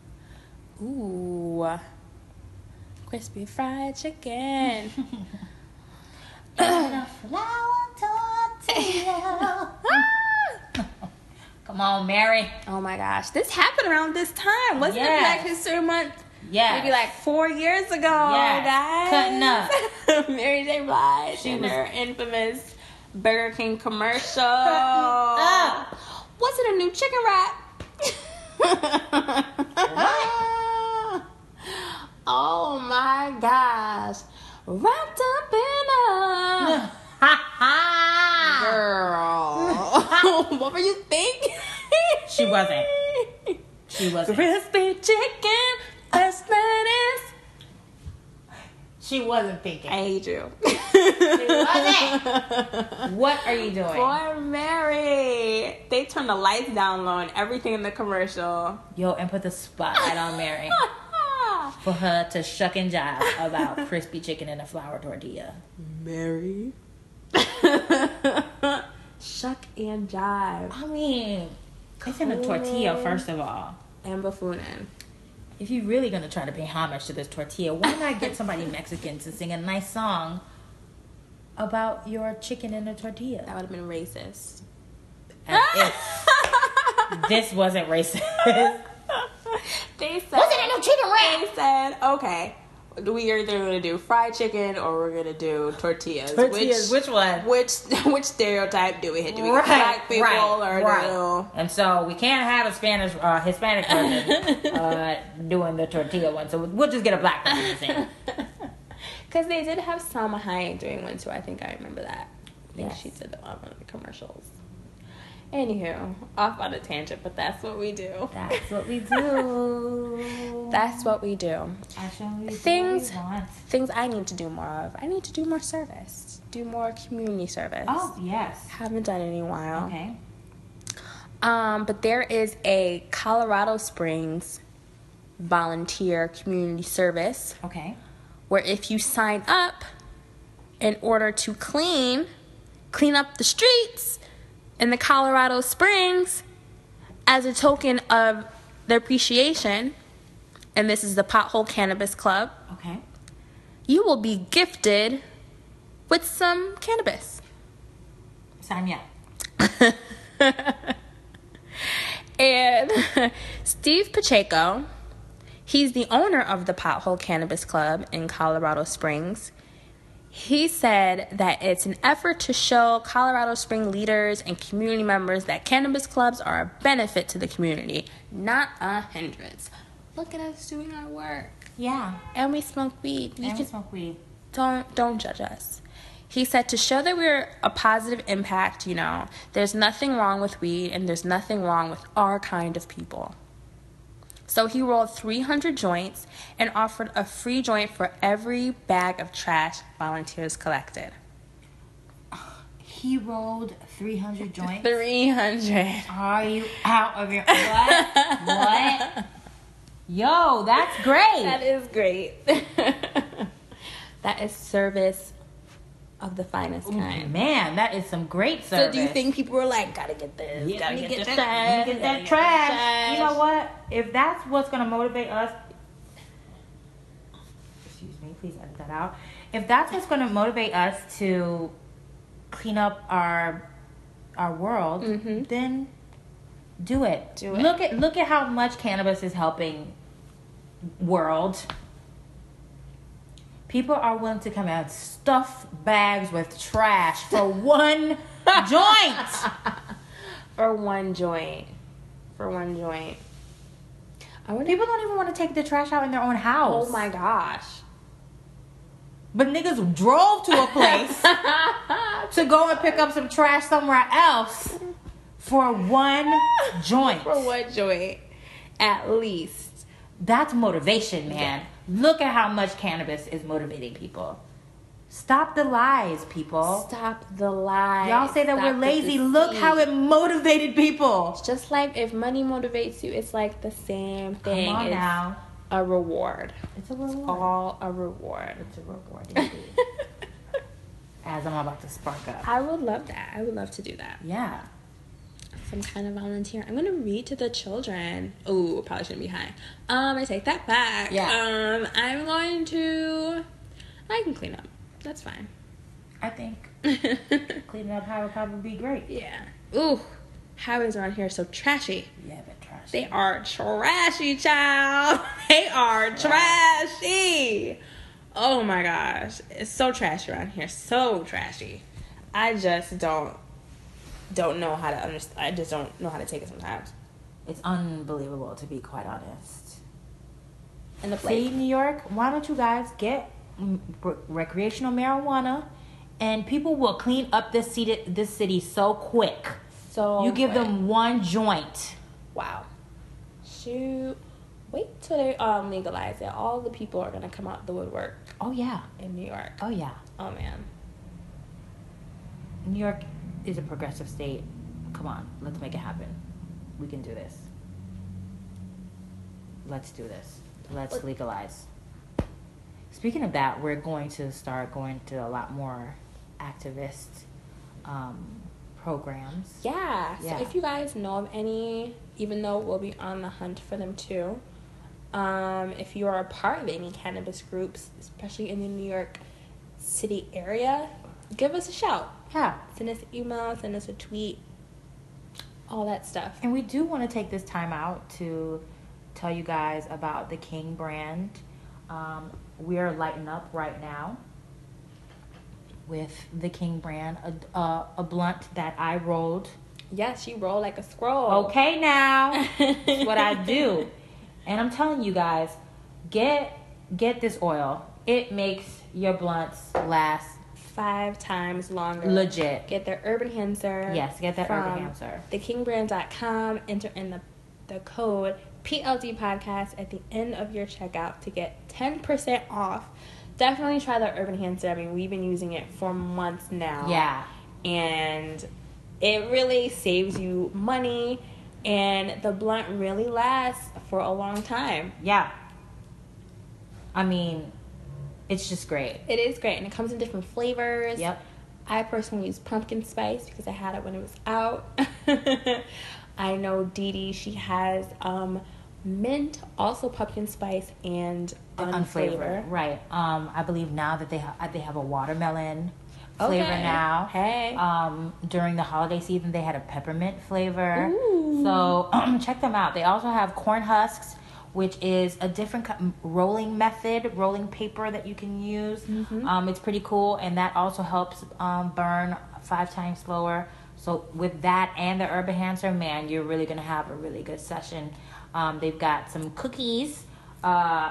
S2: Ooh. Crispy fried chicken.
S1: And a flour tortilla. Come on, Mary.
S2: Oh my gosh. This happened around this time. Wasn't
S1: Yes.
S2: it Black History Month?
S1: Yeah.
S2: Maybe like four years ago,
S1: Yes.
S2: guys.
S1: Cutting up.
S2: Mary J. Blige
S1: She
S2: and
S1: was-
S2: her infamous Burger King commercial.
S1: up.
S2: Was it a new chicken wrap? Oh my gosh. Wrapped up in a
S1: Ha ha.
S2: girl. What were you thinking?
S1: She wasn't. She wasn't.
S2: Crispy chicken, best lettuce.
S1: She wasn't thinking.
S2: I hate you.
S1: She wasn't. What are you doing?
S2: Poor Mary. They turned the lights down low and everything in the commercial.
S1: Yo, and put the spotlight on Mary for her to shuck and jive about crispy chicken and a flour tortilla.
S2: Mary. Shuck and jive.
S1: I mean, it's in a tortilla, first of all.
S2: And buffoonin'.
S1: If you're really going to try to pay homage to this tortilla, why not get somebody Mexican to sing a nice song about your chicken and a tortilla?
S2: That would have been racist.
S1: As if this wasn't racist.
S2: They said,
S1: What's in a new chicken wrap?
S2: They said, okay, we are either going to do fried chicken or we're going to do tortillas.
S1: Tortillas, which, which one?
S2: Which which stereotype do we hit? Do we
S1: Right,
S2: get black people
S1: right,
S2: or
S1: right.
S2: do...
S1: And so we can't have a Spanish, uh, Hispanic person uh, doing the tortilla one. So we'll just get a black person to sing.
S2: Because they did have Salma Hayek doing one too. I think I remember that. I think
S1: Yes.
S2: she did the one of the commercials. Anywho, off on a tangent, but that's what we do.
S1: That's what we do.
S2: That's what we do.
S1: Actually,
S2: Things-
S1: we want.
S2: Things I need to do more of. I need to do more service. Do more community service.
S1: Oh, yes.
S2: Haven't done it in a while.
S1: Okay.
S2: Um, but there is a Colorado Springs volunteer community service
S1: Okay.
S2: where if you sign up in order to clean, clean up the streets in the Colorado Springs as a token of their appreciation, and this is the Pothole Cannabis Club,
S1: Okay.
S2: you will be gifted with some cannabis.
S1: Sign me up.
S2: And Steve Pacheco, he's the owner of the Pothole Cannabis Club in Colorado Springs. He said that it's an effort to show Colorado Spring leaders and community members that cannabis clubs are a benefit to the community, not a hindrance. Look at us doing our work.
S1: Yeah.
S2: And we smoke weed. You
S1: And we
S2: can,
S1: smoke weed.
S2: don't don't judge us. He said to show that we're a positive impact, you know, there's nothing wrong with weed and there's nothing wrong with our kind of people. So he rolled three hundred joints and offered a free joint for every bag of trash volunteers collected.
S1: He rolled three hundred joints.
S2: three hundred.
S1: Are you out of your what? What? Yo, that's great.
S2: That is great. That is service of the finest kind.
S1: Man, that is some great
S2: So
S1: service.
S2: do you think people were like, gotta get this,
S1: Yeah,
S2: gotta
S1: let me
S2: get,
S1: get
S2: the
S1: that,
S2: trash,
S1: let me get
S2: gotta
S1: that trash.
S2: trash.
S1: You know what? If that's what's gonna motivate us, excuse me, please edit that out. If that's what's gonna motivate us to clean up our our world,
S2: Mhm.
S1: then do it.
S2: Do it.
S1: Look at look at how much cannabis is helping world. People are willing to come and stuff bags with trash for one joint.
S2: For one joint. For one joint. I wonder.
S1: People don't even want to take the trash out in their own house.
S2: Oh my gosh.
S1: But niggas drove to a place to go and pick up some trash somewhere else for one joint.
S2: For one joint, at least.
S1: That's motivation, man. Look at how much cannabis is motivating people. Stop the lies, people.
S2: Stop the lies.
S1: Y'all say that
S2: Stop
S1: we're
S2: the
S1: lazy.
S2: deceit.
S1: Look how it motivated people.
S2: It's just like if money motivates you, it's like the same thing.
S1: Come on
S2: it's
S1: now.
S2: a reward.
S1: It's a reward.
S2: It's all a reward.
S1: It's a reward, indeed. As I'm about to spark up.
S2: I would love that. I would love to do that.
S1: Yeah.
S2: Some kind of volunteer. I'm gonna read to the children. Oh, probably shouldn't be high. Um, I take that back.
S1: Yeah.
S2: Um, I'm going to. I can clean up. That's fine.
S1: I think cleaning up highway probably be great.
S2: Yeah. Ooh, highways around here are so trashy.
S1: Yeah, but trash.
S2: They are trashy, child. They are trashy. Oh my gosh, it's so trashy around here. So trashy. I just don't don't know how to understand. I just don't know how to take it sometimes.
S1: It's unbelievable, to be quite honest.
S2: And the
S1: See,
S2: place.
S1: New York, why don't you guys get mm, re- recreational marijuana, and people will clean up this city, this city so quick.
S2: So
S1: You give
S2: quick.
S1: them one joint.
S2: Wow. Shoot. Wait till they um legalize it. All the people are gonna come out the woodwork
S1: Oh yeah.
S2: in New York.
S1: Oh yeah.
S2: Oh man.
S1: New York is a progressive state. Come on, let's make it happen. We can do this. Let's do this. Let's
S2: What-
S1: legalize. Speaking of that, we're going to start going to a lot more activist um, programs.
S2: Yeah.
S1: Yeah.
S2: So if you guys know of any, even though we'll be on the hunt for them too, um, if you are a part of any cannabis groups, especially in the New York City area, give us a shout.
S1: Yeah.
S2: Send us an email, send us a tweet, all that stuff.
S1: And we do want to take this time out to tell you guys about the King brand. Um, we are lighting up right now with the King brand, a, a, a blunt that I rolled.
S2: Yes, she roll like a scroll.
S1: Okay, now that's what I do, and I'm telling you guys, get get this oil. It makes your blunts last
S2: Five times longer.
S1: legit.
S2: Get their Urban Hanser.
S1: Yes, get that
S2: from
S1: Urban Hanser.
S2: the king brand dot com. Enter in the, the code P L D podcast at the end of your checkout to get ten percent off. Definitely try the Urban Hanser. I mean, we've been using it for months now.
S1: Yeah.
S2: And it really saves you money, and the blunt really lasts for a long time.
S1: Yeah. I mean, it's just great.
S2: It is great, and it comes in different flavors.
S1: Yep.
S2: I personally use pumpkin spice because I had it when it was out. I know Dee Dee, she has um, mint, also pumpkin spice, and unflavored.
S1: Unflavored, right? Um, I believe now that they have they have a watermelon flavor
S2: Okay.
S1: now.
S2: Hey.
S1: Um, during the holiday season, they had a peppermint flavor.
S2: Ooh.
S1: So um, check them out. They also have corn husks, which is a different co- rolling method, rolling paper that you can use.
S2: Mm-hmm.
S1: Um, it's pretty cool, and that also helps um, burn five times slower. So with that and the Urban Hanser, man, you're really gonna have a really good session. Um, they've got some cookies, uh,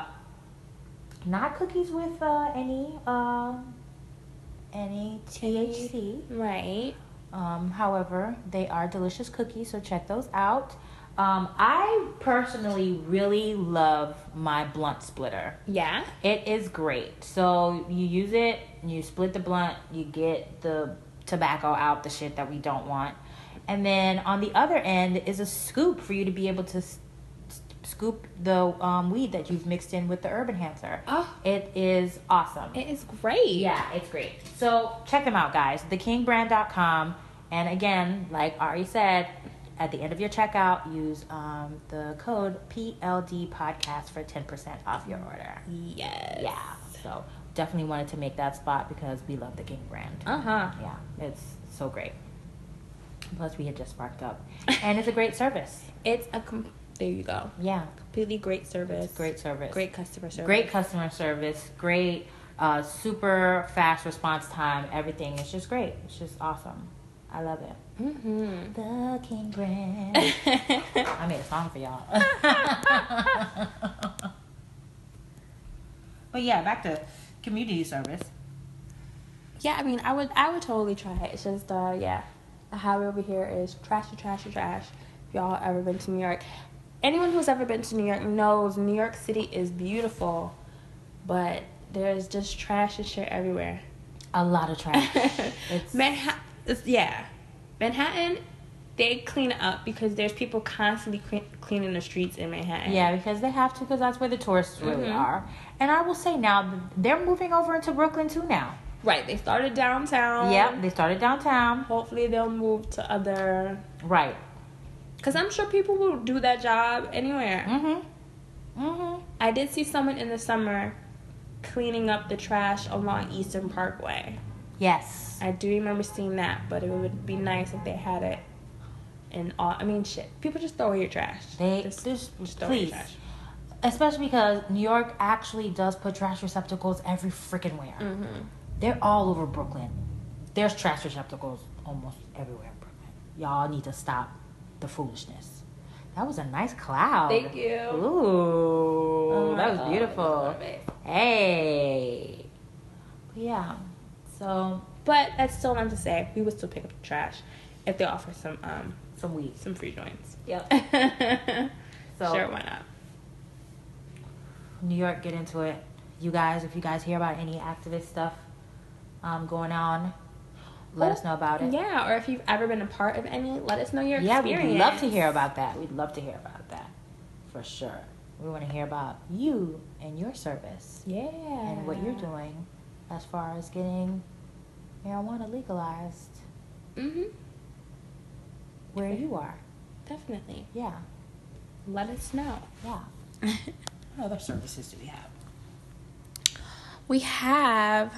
S1: not cookies with uh, any uh, any T H C.
S2: Right.
S1: Um, however, they are delicious cookies, so check those out. Um, I personally really love my blunt splitter.
S2: Yeah.
S1: It is great. So you use it, you split the blunt, you get the tobacco out, the shit that we don't want. And then on the other end is a scoop for you to be able to s- s- scoop the um, weed that you've mixed in with the Urban Hanser.
S2: Oh.
S1: It is awesome.
S2: It is great.
S1: Yeah, it's great. So check them out, guys. the king brand dot com. And again, like Ari said, at the end of your checkout, use um, the code P L D podcast for ten percent off your order.
S2: Yes.
S1: Yeah. So definitely wanted to make that spot because we love the King brand.
S2: Uh-huh.
S1: Yeah, it's so great. Plus, we had just sparked up. And it's a great service.
S2: It's a com- there you go.
S1: Yeah.
S2: Completely great service.
S1: Great service.
S2: Great customer service.
S1: Great customer service. Great, uh, super fast response time. Everything. It's just great. It's just awesome. I love it.
S2: Mm-hmm.
S1: The King brand. I made a song for y'all. But yeah, back to community service.
S2: Yeah, I mean, I would, I would totally try it. It's just, uh, yeah, the highway over here is trashy, trashy, trash. If y'all ever been to New York, anyone who's ever been to New York knows New York City is beautiful, but there's just trash and shit everywhere.
S1: A lot of trash. It's
S2: Manhattan, yeah. Manhattan, they clean up because there's people constantly clean, cleaning the streets in Manhattan.
S1: Yeah, because they have to, because that's where the tourists really
S2: Mm-hmm.
S1: are. And I will say now, they're moving over into Brooklyn too now.
S2: Right, they started downtown.
S1: Yep, they started downtown.
S2: Hopefully they'll move to other...
S1: Right.
S2: Because I'm sure people will do that job anywhere.
S1: Mm-hmm. Mm-hmm.
S2: I did see someone in the summer cleaning up the trash along Eastern Parkway.
S1: Yes.
S2: I do remember seeing that, but it would be nice if they had it in all... I mean, shit. People just throw away your trash.
S1: They
S2: just,
S1: just,
S2: just throw away your
S1: please.
S2: trash.
S1: Especially because New York actually does put trash receptacles every freaking where.
S2: Mm-hmm.
S1: They're all over Brooklyn. There's trash receptacles almost everywhere in Brooklyn. Y'all need to stop the foolishness. That was a nice cloud.
S2: Thank you.
S1: Ooh,
S2: Oh my
S1: that was
S2: God,
S1: beautiful.
S2: I love it.
S1: Hey. But yeah. So
S2: But that's still not to say we would still pick up the trash if they offer some um
S1: some weed.
S2: some free joints.
S1: Yep. So
S2: Sure, why not?
S1: New York, get into it. You guys, if you guys hear about any activist stuff um, going on, let
S2: Oh,
S1: us know about it.
S2: Yeah, or if you've ever been a part of any, let us know your
S1: Yeah,
S2: experience.
S1: we'd love to hear about that. We'd love to hear about that. For sure. We want to hear about you and your service.
S2: Yeah.
S1: And what you're doing as far as getting marijuana legalized
S2: Mm-hmm.
S1: where you are.
S2: Definitely.
S1: Yeah.
S2: Let us know.
S1: Yeah. What other services do we have?
S2: We have...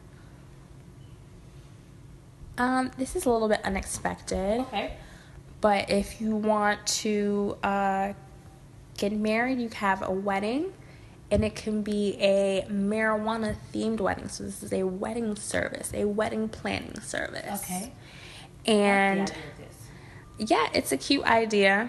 S2: Um, this is a little bit unexpected.
S1: Okay.
S2: But if you want to uh, get married, you have a wedding. And it can be a marijuana-themed wedding. So this is a wedding service, a wedding planning service.
S1: Okay.
S2: And
S1: What's the idea of this?
S2: yeah, it's a cute idea.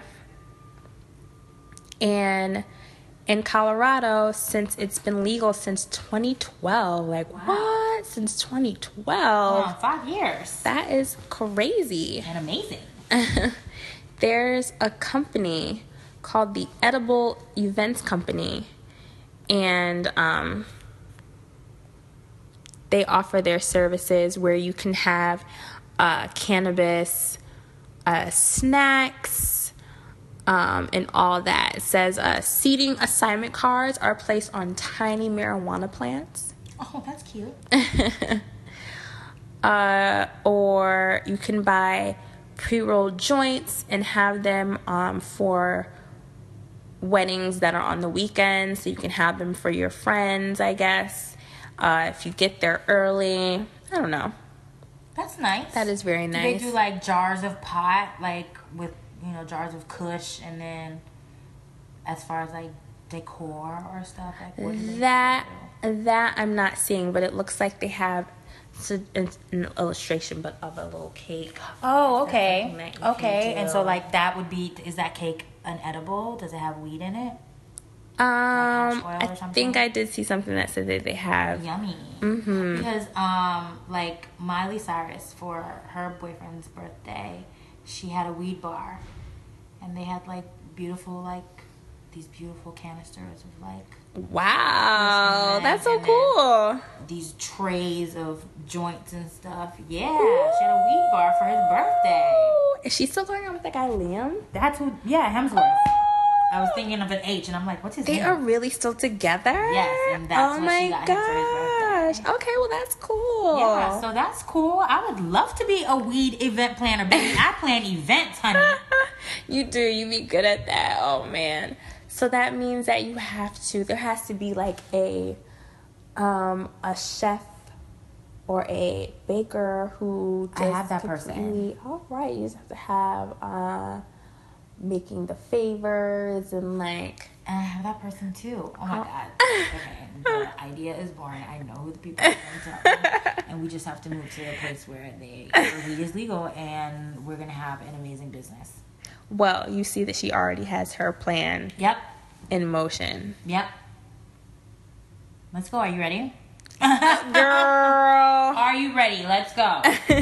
S2: And in Colorado, since it's been legal since twenty twelve, like
S1: Wow.
S2: what? Since twenty twelve?
S1: Oh, five years.
S2: That is crazy.
S1: And amazing.
S2: There's a company called the Edible Events Company, and um, they offer their services where you can have uh, cannabis, uh, snacks, um, and all that. It says uh, seating assignment cards are placed on tiny marijuana plants.
S1: Oh, that's cute.
S2: Uh, or you can buy pre-rolled joints and have them um, for weddings that are on the weekends, so you can have them for your friends, I guess. Uh, if you get there early, I don't know.
S1: That's nice.
S2: That is very
S1: Do
S2: nice.
S1: they do like jars of pot, like with, you know, jars of Kush, and then as far as like decor or stuff, like what do they
S2: That
S1: do?
S2: that I'm not seeing, but it looks like they have it's a- it's an illustration, but of a little cake.
S1: Oh,
S2: That's
S1: okay.
S2: something that you can
S1: Okay, and so
S2: do.
S1: like that would be, is that cake an edible? Does it have weed in it?
S2: Um,
S1: ash oil or
S2: I
S1: something?
S2: think I did see something that said that they have.
S1: Yummy.
S2: Mm-hmm.
S1: Because um, like Miley Cyrus, for her boyfriend's birthday, she had a weed bar, and they had like beautiful like these beautiful canisters of like
S2: Wow,
S1: and
S2: that's so
S1: then-
S2: cool.
S1: these trays of joints and stuff. Yeah, she had a weed bar for his birthday.
S2: Is she still going on with that guy Liam?
S1: That's who. Yeah, Hemsworth. I was thinking of an H, and I'm like, what's his
S2: They
S1: name?
S2: are really still together?
S1: Yes, and that's
S2: oh
S1: what
S2: my
S1: she got him for his
S2: gosh.
S1: birthday.
S2: Okay, well that's cool.
S1: Yeah, so that's cool. I would love to be a weed event planner, baby. I plan events, honey.
S2: You do, you be good at that. Oh man. So that means that you have to there has to be like a um a chef or a baker who
S1: I
S2: just
S1: have that person.
S2: completely- all right, you just have to have uh making the favors and like
S1: And I have that person too. Oh my god. Okay, the idea is born. I know who the people are going to tell. And we just have to move to a place where they where weed is legal, and we're gonna have an amazing business.
S2: well, you see that she already has her plan
S1: Yep.
S2: in motion.
S1: Yep. Let's go. Are you ready?
S2: Girl.
S1: Are you ready? Let's go.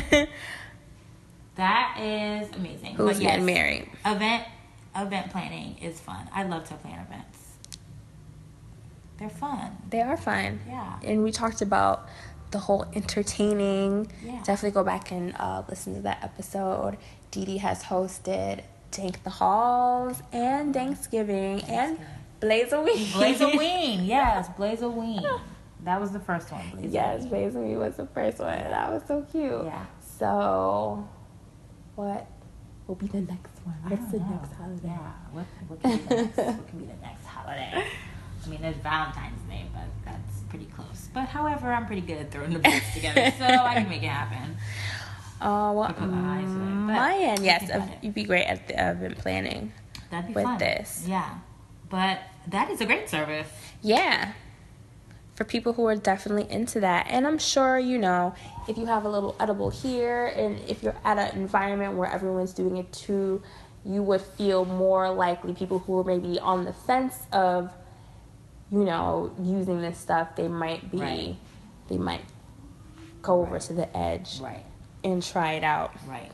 S1: That is amazing.
S2: Who's
S1: But yes,
S2: getting married?
S1: Event event planning is fun. I love to plan events. They're fun.
S2: They are fun.
S1: Yeah.
S2: And we talked about the whole entertaining.
S1: Yeah.
S2: Definitely go back and uh, listen to that episode. Dee Dee has hosted Dank the Halls and Thanksgiving, Thanksgiving. and Blaze-A-Ween.
S1: Blaze-A-Ween, yes, Blaze-A-Ween. That was the first one. Blaze-A-Ween.
S2: Yes, Blaze-A-Ween was the first one. That was so cute.
S1: Yeah.
S2: So, what will be the next one? What's the
S1: know.
S2: next holiday?
S1: Yeah, what, what, can be the next, what can be the next holiday? I mean, there's Valentine's Day, but that's pretty close. But however, I'm pretty good at throwing the books together, so I can make it happen.
S2: Uh, well, um, my end, yes, uh, you'd be great at the event planning.
S1: That'd be
S2: with
S1: fun.
S2: this.
S1: Yeah, but that is a great service.
S2: Yeah, for people who are definitely into that. And I'm sure, you know, if you have a little edible here, and if you're at an environment where everyone's doing it too, you would feel more likely people who are maybe on the fence of, you know, using this stuff, they might be,
S1: right.
S2: they might go over right. to the edge.
S1: Right.
S2: And try it out.
S1: Right.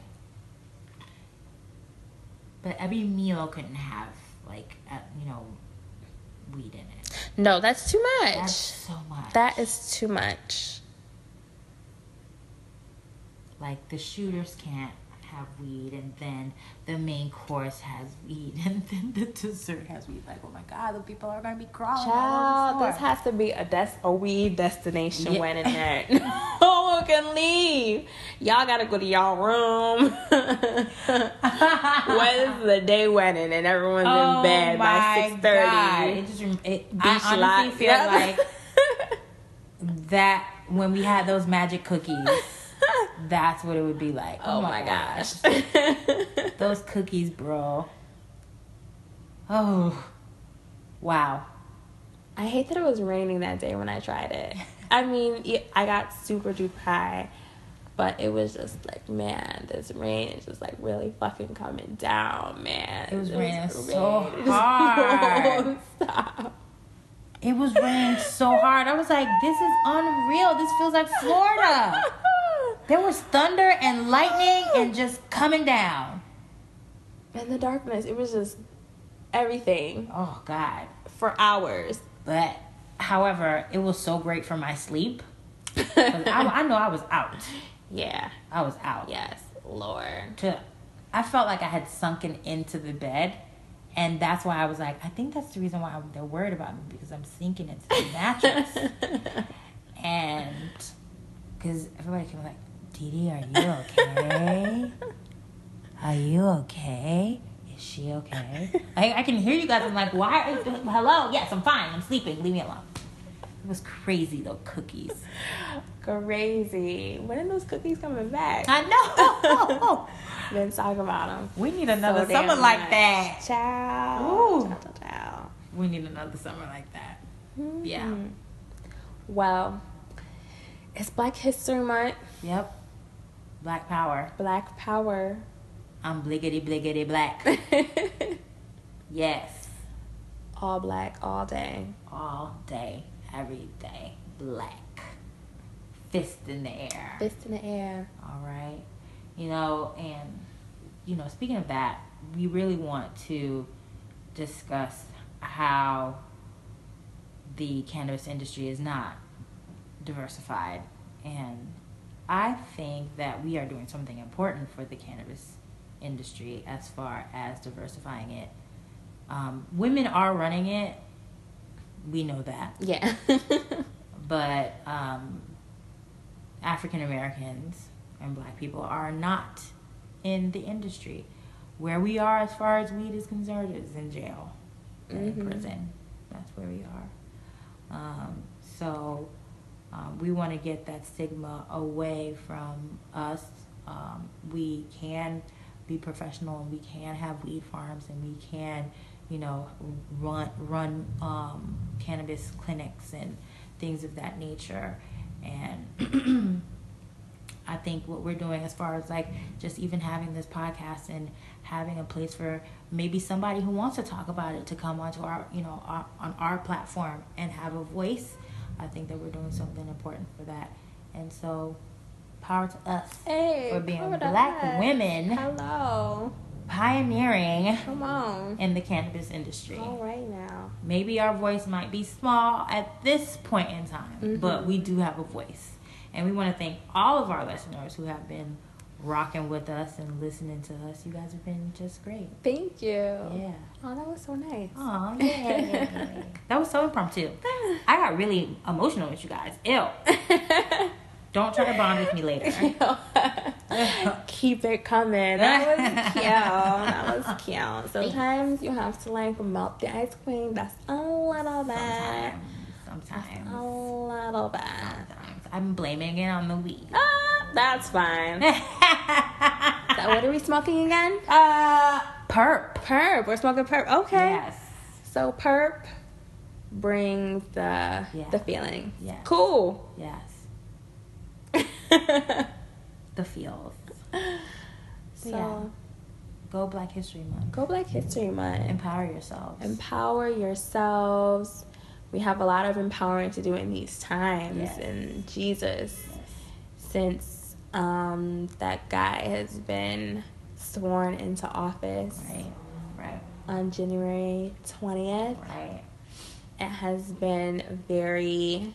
S1: But every meal couldn't have, like, uh, you know, weed in it.
S2: No, that's too much.
S1: That's so much.
S2: That is too much.
S1: Like, the shooters can't have weed, and then the main course has weed, and then the dessert has weed. Like, oh my God, the people are going to be crawling.
S2: Child, this has to be a des- a weed destination yeah. when in there. No one can leave. Y'all got to go to y'all room. When is the day wedding and everyone's oh in bed by six thirty.
S1: It just, it, I honestly lot. feel yep. like that when we had those magic cookies, that's what it would be like.
S2: Oh, oh my gosh.
S1: gosh. Those cookies, bro. Oh. Wow.
S2: I hate that it was raining that day when I tried it. I mean, I got super duper high, but it was just like, man, this rain is just like really fucking coming down, man.
S1: It was it raining was so rain. hard.
S2: Stop.
S1: It was raining so hard. I was like, this is unreal. This feels like Florida. There was thunder and lightning and just coming down.
S2: And the darkness, it was just everything.
S1: Oh, God.
S2: For hours.
S1: But, however, it was so great for my sleep. I, I know I was out.
S2: Yeah.
S1: I was out.
S2: Yes, Lord.
S1: To, I felt like I had sunken into the bed. And that's why I was like, I think that's the reason why they're worried about me, because I'm sinking into the mattress. And because everybody came like, Dee Dee, are you okay? Are you okay? Is she okay? I, I can hear you guys. I'm like, why? Hello? Yes, I'm fine. I'm sleeping. Leave me alone. It was crazy, though, cookies.
S2: Crazy. When are those cookies coming back?
S1: I know.
S2: Let's talk about them.
S1: We need another so summer like much. that.
S2: Ciao. Ciao, ciao, ciao.
S1: We need another summer like that. Mm-hmm. Yeah.
S2: Well, it's Black History Month.
S1: Yep. Black power.
S2: Black power.
S1: I'm bliggity bliggity black. Yes.
S2: All black, all day.
S1: All day, every day. Black. Fist in the air.
S2: Fist in the air.
S1: All right. You know, and, you know, speaking of that, we really want to discuss how the cannabis industry is not diversified. And I think that we are doing something important for the cannabis industry as far as diversifying it. Um, women are running it. We know that.
S2: Yeah.
S1: But um, African Americans and black people are not in the industry. Where we are as far as weed is concerned is in jail, mm-hmm. in prison. That's where we are. Um, so um, we want to get that stigma away from us. Um, we can be professional, and we can have weed farms, and we can, you know, run run um, cannabis clinics and things of that nature. And I think what we're doing as far as like just even having this podcast and having a place for maybe somebody who wants to talk about it to come onto our, you know, our, on our platform and have a voice, I think that we're doing something important for that. And so, power to us
S2: hey,
S1: for being black women.
S2: Hello.
S1: Pioneering
S2: Come on.
S1: in the cannabis industry.
S2: All right now.
S1: Maybe our voice might be small at this point in time, mm-hmm. but we do have a voice. And we want to thank all of our listeners who have been rocking with us and listening to us. You guys have been just great.
S2: Thank you.
S1: Yeah.
S2: Oh, that was so nice.
S1: Oh, yeah. That was so impromptu. I got really emotional with you guys. Ew. Don't try to bond with me later.
S2: Keep it coming. That was cute. That was cute. Sometimes you have to like melt the ice cream. That's a little bit.
S1: Sometimes. Sometimes.
S2: A little bit.
S1: Sometimes. I'm blaming it on the weed.
S2: Ah, that's fine. So what are we smoking again?
S1: Uh, perp.
S2: Perp. We're smoking perp. Okay.
S1: Yes.
S2: So perp brings the
S1: Yeah.
S2: the feeling.
S1: Yes.
S2: Cool.
S1: Yes. The feels.
S2: So
S1: yeah. Go Black History Month.
S2: go Black History Month.
S1: Empower yourselves.
S2: Empower yourselves. We have a lot of empowering to do in these times.
S1: Yes.
S2: And Jesus,
S1: Yes.
S2: since um, that guy has been sworn into office
S1: Right. Right.
S2: on January twentieth,
S1: Right.
S2: it has been very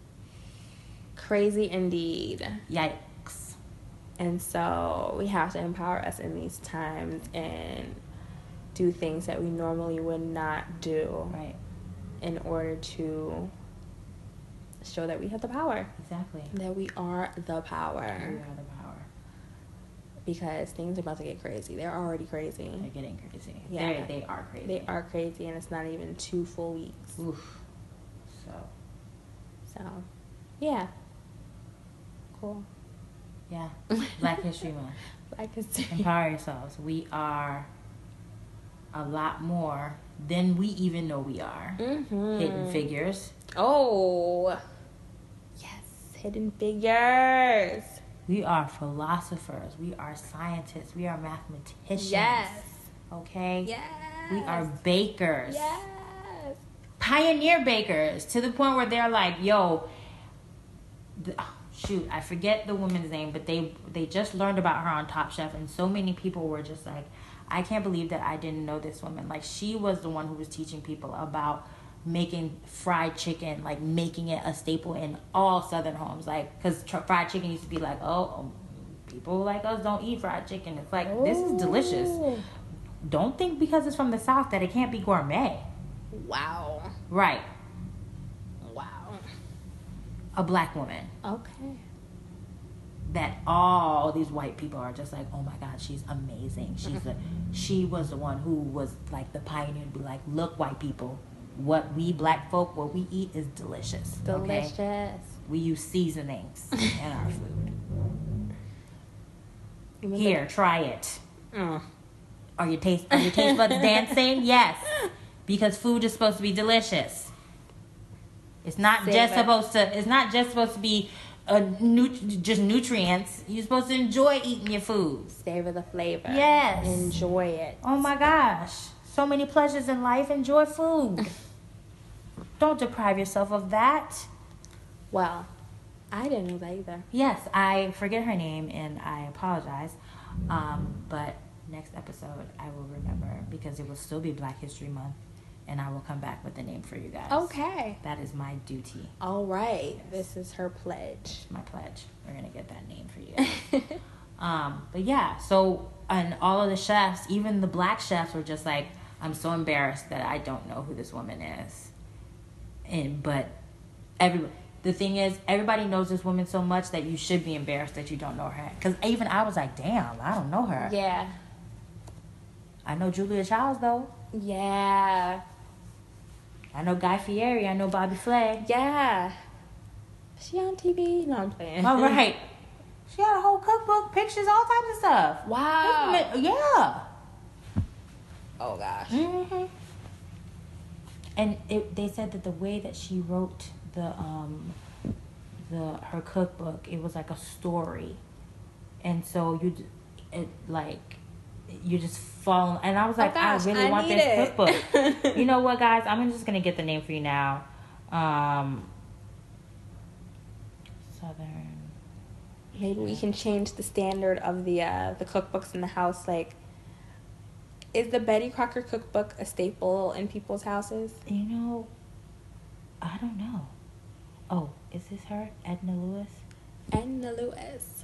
S2: crazy indeed.
S1: Yikes.
S2: And so we have to empower us in these times and do things that we normally would not do
S1: Right.
S2: in order to show that we have the power,
S1: Exactly.
S2: that we are the power.
S1: We are the power.
S2: Because things are about to get crazy. They're already crazy.
S1: They're getting crazy.
S2: Yeah.
S1: They're, they are crazy.
S2: They are crazy, and it's not even two full weeks.
S1: Oof. So.
S2: So, yeah. Cool.
S1: Yeah. Black History Month.
S2: Black History.
S1: Empower yourselves. We are a lot more than we even know we are.
S2: Mm-hmm.
S1: Hidden figures.
S2: Oh. Yes. Hidden figures.
S1: We are philosophers. We are scientists. We are mathematicians.
S2: Yes.
S1: Okay?
S2: Yes.
S1: We are bakers.
S2: Yes.
S1: Pioneer bakers. To the point where they're like, yo, the, oh, shoot, I forget the woman's name, but they they just learned about her on Top Chef, and so many people were just like, I can't believe that I didn't know this woman. Like, she was the one who was teaching people about making fried chicken, like making it a staple in all Southern homes. Like, because tr- fried chicken used to be like, oh, um, people like us don't eat fried chicken. It's like, this is delicious.
S2: Ooh.
S1: Don't think because it's from the South that it can't be gourmet.
S2: Wow.
S1: Right.
S2: Wow.
S1: A black woman.
S2: Okay.
S1: That all these white people are just like, oh my God, she's amazing. She's the, she was the one who was like the pioneer to be like, look, white people, what we black folk, what we eat is delicious.
S2: Delicious.
S1: Okay? We use seasonings in our food. Here, try it.
S2: Mm.
S1: Are your taste are your taste buds dancing? Yes, because food is supposed to be delicious. It's not
S2: Save
S1: just
S2: it.
S1: supposed to. It's not just supposed to be a nut- just nutrients. You're supposed to enjoy eating your food.
S2: Savor the flavor.
S1: Yes.
S2: Enjoy it.
S1: Oh my gosh, so many pleasures in life. Enjoy food. Don't deprive yourself of that.
S2: Well, I didn't know that either.
S1: Yes, I forget her name and I apologize. Um, but next episode I will remember because it will still be Black History Month and I will come back with the name for you guys.
S2: Okay.
S1: That is my duty.
S2: All right. This is her pledge.
S1: It's my pledge. We're going to get that name for you guys. um, but yeah, so, and all of the chefs, even the black chefs were just like, I'm so embarrassed that I don't know who this woman is. And, but everybody, the thing is, everybody knows this woman so much that you should be embarrassed that you don't know her. Because even I was like, damn, I don't know her.
S2: Yeah.
S1: I know Julia Childs, though.
S2: Yeah.
S1: I know Guy Fieri. I know Bobby Flay.
S2: Yeah. Is she on T V? No, I'm playing.
S1: All right. She had a whole cookbook, pictures, all types of stuff.
S2: Wow.
S1: Yeah.
S2: Oh, gosh.
S1: Mm-hmm. And it, they said that the way that she wrote the um the her cookbook, it was like a story, and so you it like you just fall. And I was like,
S2: Oh, gosh,
S1: I really
S2: I
S1: want
S2: need
S1: this
S2: it.
S1: cookbook. You know what, guys? I'm just gonna get the name for you now. Um, Southern.
S2: Maybe we can change the standard of the uh, the cookbooks in the house. Like, is the Betty Crocker cookbook a staple in people's houses?
S1: You know, I don't know. Oh, is this her, Edna Lewis?
S2: Edna Lewis.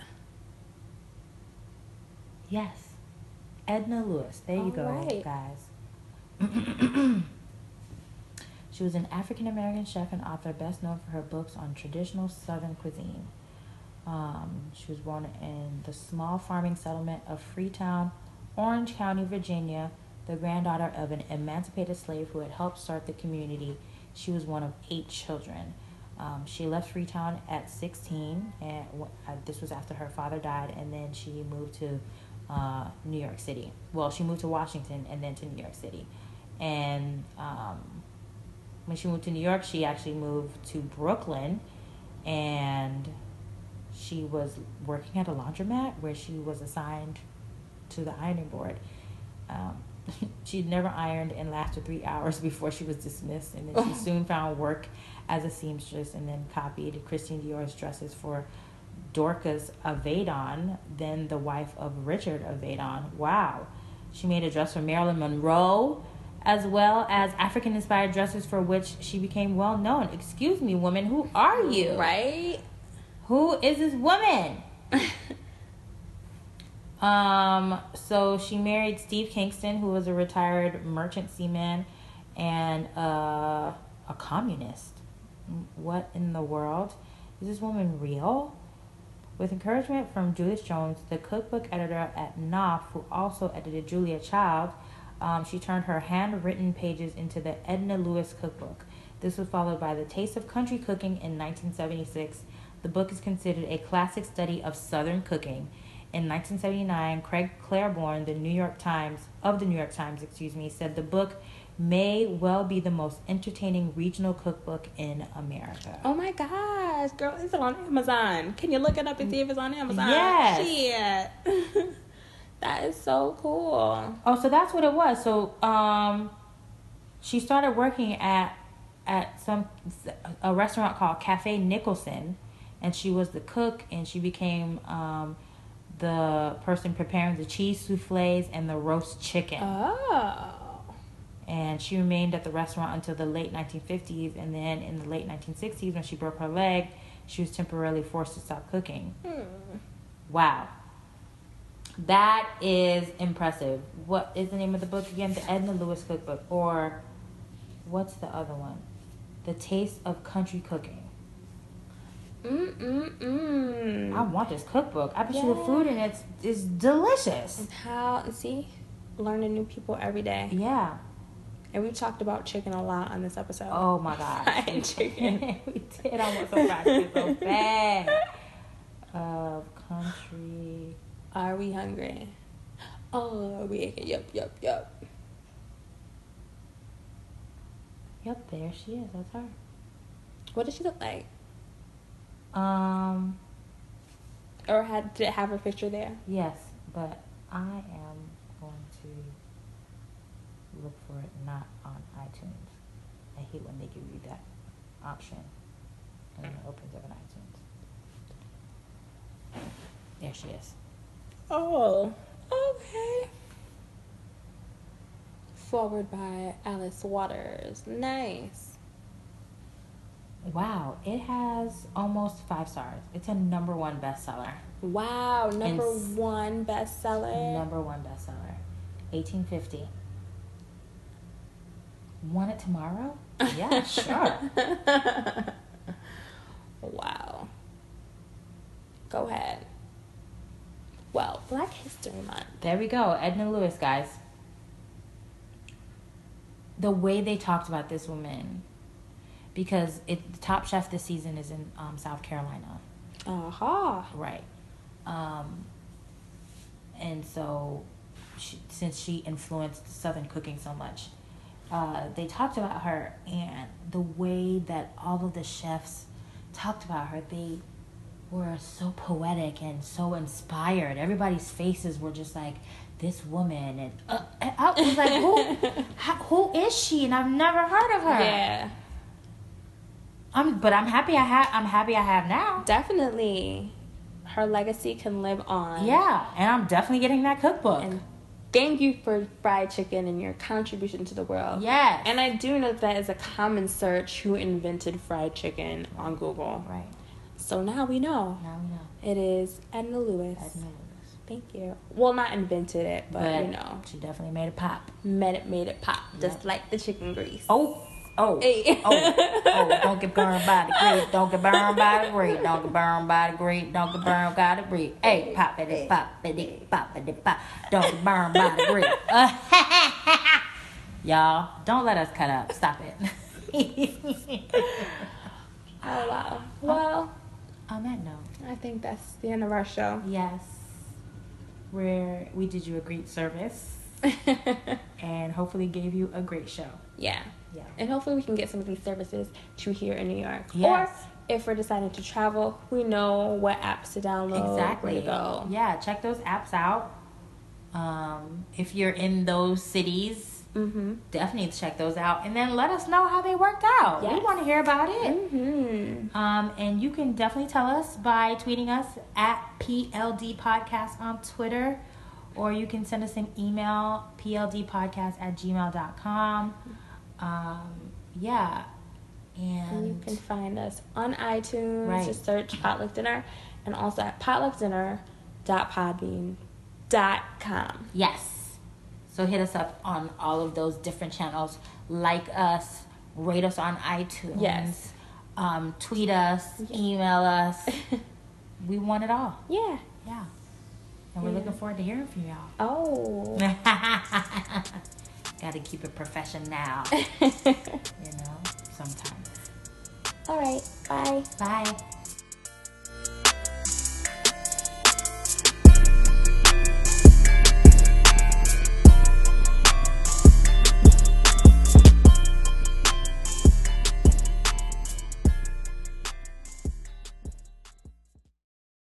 S1: Yes. Edna Lewis. There you
S2: All
S1: go,
S2: right.
S1: guys. She was an African-American chef and author, best known for her books on traditional Southern cuisine. Um, she was born in the small farming settlement of Freetown, Orange County, Virginia, the granddaughter of an emancipated slave who had helped start the community. She was one of eight children. Um, she left Freetown at sixteen, and uh, this was after her father died, and then she moved to uh, New York City. Well, she moved to Washington and then to New York City. And um, when she moved to New York, she actually moved to Brooklyn, and she was working at a laundromat where she was assigned to the ironing board. Um, she'd never ironed and lasted three hours before she was dismissed, and then she soon found work as a seamstress and then copied Christian Dior's dresses for Dorcas Avedon, then the wife of Richard Avedon. Wow. She made a dress for Marilyn Monroe, as well as African-inspired dresses for which she became well known. Excuse me, woman, who are you?
S2: Right?
S1: Who is this woman? um, so she married Steve Kingston, who was a retired merchant seaman and uh, a communist. What in the world? Is this woman real? With encouragement from Judith Jones, the cookbook editor at Knopf, who also edited Julia Child, um, she turned her handwritten pages into the Edna Lewis cookbook. This was followed by The Taste of Country Cooking in nineteen seventy-six. The book is considered a classic study of Southern cooking. In nineteen seventy-nine, Craig Claiborne, the New York Times, of the New York Times, excuse me, said the book may well be the most entertaining regional cookbook in America.
S2: Oh my gosh, girl, is it on Amazon? Can you look it up and see if it's on Amazon?
S1: Yes.
S2: Shit. That is so cool.
S1: Oh, so that's what it was. So, um, she started working at at some a restaurant called Cafe Nicholson, and she was the cook, and she became um, the person preparing the cheese soufflés and the roast chicken.
S2: Oh.
S1: And she remained at the restaurant until the late nineteen fifties, and then in the late nineteen sixties, when she broke her leg, she was temporarily forced to stop cooking.
S2: Hmm.
S1: Wow. That is impressive. What is the name of the book again? The Edna Lewis Cookbook. Or what's the other one? The Taste of Country Cooking.
S2: Mm-mm-mm.
S1: I want this cookbook. I bet
S2: Yeah.
S1: you the food in it is delicious.
S2: And how, see, learning new people every day.
S1: Yeah.
S2: And we talked about chicken a lot on this episode.
S1: Oh my gosh.
S2: Fried chicken.
S1: We did. I want some fried chicken so bad. Of country.
S2: Are we hungry? Oh, we yup, yup, yup.
S1: Yep, there she is. That's her.
S2: What does she look like?
S1: Um,
S2: Or had did it have her picture there?
S1: yes, but I am going to look for it not on iTunes. I hate when they give you that option and then it opens up on iTunes. There she is.
S2: Oh, okay. Forward by Alice Waters. Nice.
S1: Wow, it has almost five stars. It's a number one bestseller.
S2: Wow, number
S1: And
S2: one bestseller.
S1: Number one bestseller. eighteen fifty. Want it tomorrow? Yeah, sure.
S2: Wow. Go ahead. Well, Black History Month.
S1: There we go. Edna Lewis, guys. The way they talked about this woman, because it, the Top Chef this season is in um, South Carolina.
S2: Uh-huh.
S1: Right. Um, and so, she, since she influenced Southern cooking so much, uh, they talked about her, and the way that all of the chefs talked about her, they were so poetic and so inspired. Everybody's faces were just like, this woman, and uh, I was like, who, how, who is she? And I've never heard of her.
S2: Yeah.
S1: I'm, but I'm happy I have. I'm happy I have now.
S2: Definitely. Her legacy can live on.
S1: Yeah, and I'm definitely getting that cookbook.
S2: And thank you for fried chicken and your contribution to the world.
S1: Yes.
S2: And I do know that is a common search, who invented fried chicken on Google.
S1: Right.
S2: So now we know.
S1: Now we know.
S2: It is Edna Lewis.
S1: Edna Lewis.
S2: Thank you. Well, not invented it, but,
S1: But
S2: you know.
S1: she definitely made it pop.
S2: Made it, made it pop. Just
S1: Yep.
S2: like the chicken grease.
S1: Oh. Oh,
S2: Hey.
S1: oh, oh, don't get burned by the grease. Don't get burned by the grease. Don't get burned by the grease. Don't get burned by the grease. Hey, pop it, pop it, pop it, pop. Don't get burned by the grease. Uh, y'all, don't let us cut up. Stop it.
S2: Oh, wow. Well,
S1: On that note,
S2: I think that's the end of our show.
S1: yes, where we did you a great service and hopefully gave you a great show.
S2: Yeah.
S1: Yeah.
S2: And hopefully we can get some of these services to here in New York.
S1: Yes.
S2: Or if we're deciding to travel, we know what apps to download.
S1: Exactly.
S2: Where to go.
S1: Yeah, check those apps out. Um, if you're in those cities,
S2: Mm-hmm.
S1: definitely check those out. And then let us know how they worked out. We
S2: Yes.
S1: want to hear about it.
S2: Mm-hmm.
S1: Um, and you can definitely tell us by tweeting us at P L D Podcast on Twitter. Or you can send us an email, P L D podcast at gmail dot com. Um, yeah.
S2: And you
S1: And
S2: can find us on iTunes.
S1: Right.
S2: Just search Potluck Dinner. And also at potluck dinner dot podbean dot com.
S1: yes. So hit us up on all of those different channels. Like us, rate us on iTunes.
S2: Yes.
S1: Um, tweet us, email us. We want it all.
S2: Yeah.
S1: Yeah. And we're
S2: Yeah.
S1: looking forward to hearing from y'all.
S2: Oh.
S1: Gotta keep it professional, you know, sometimes.
S2: All right. Bye.
S1: Bye.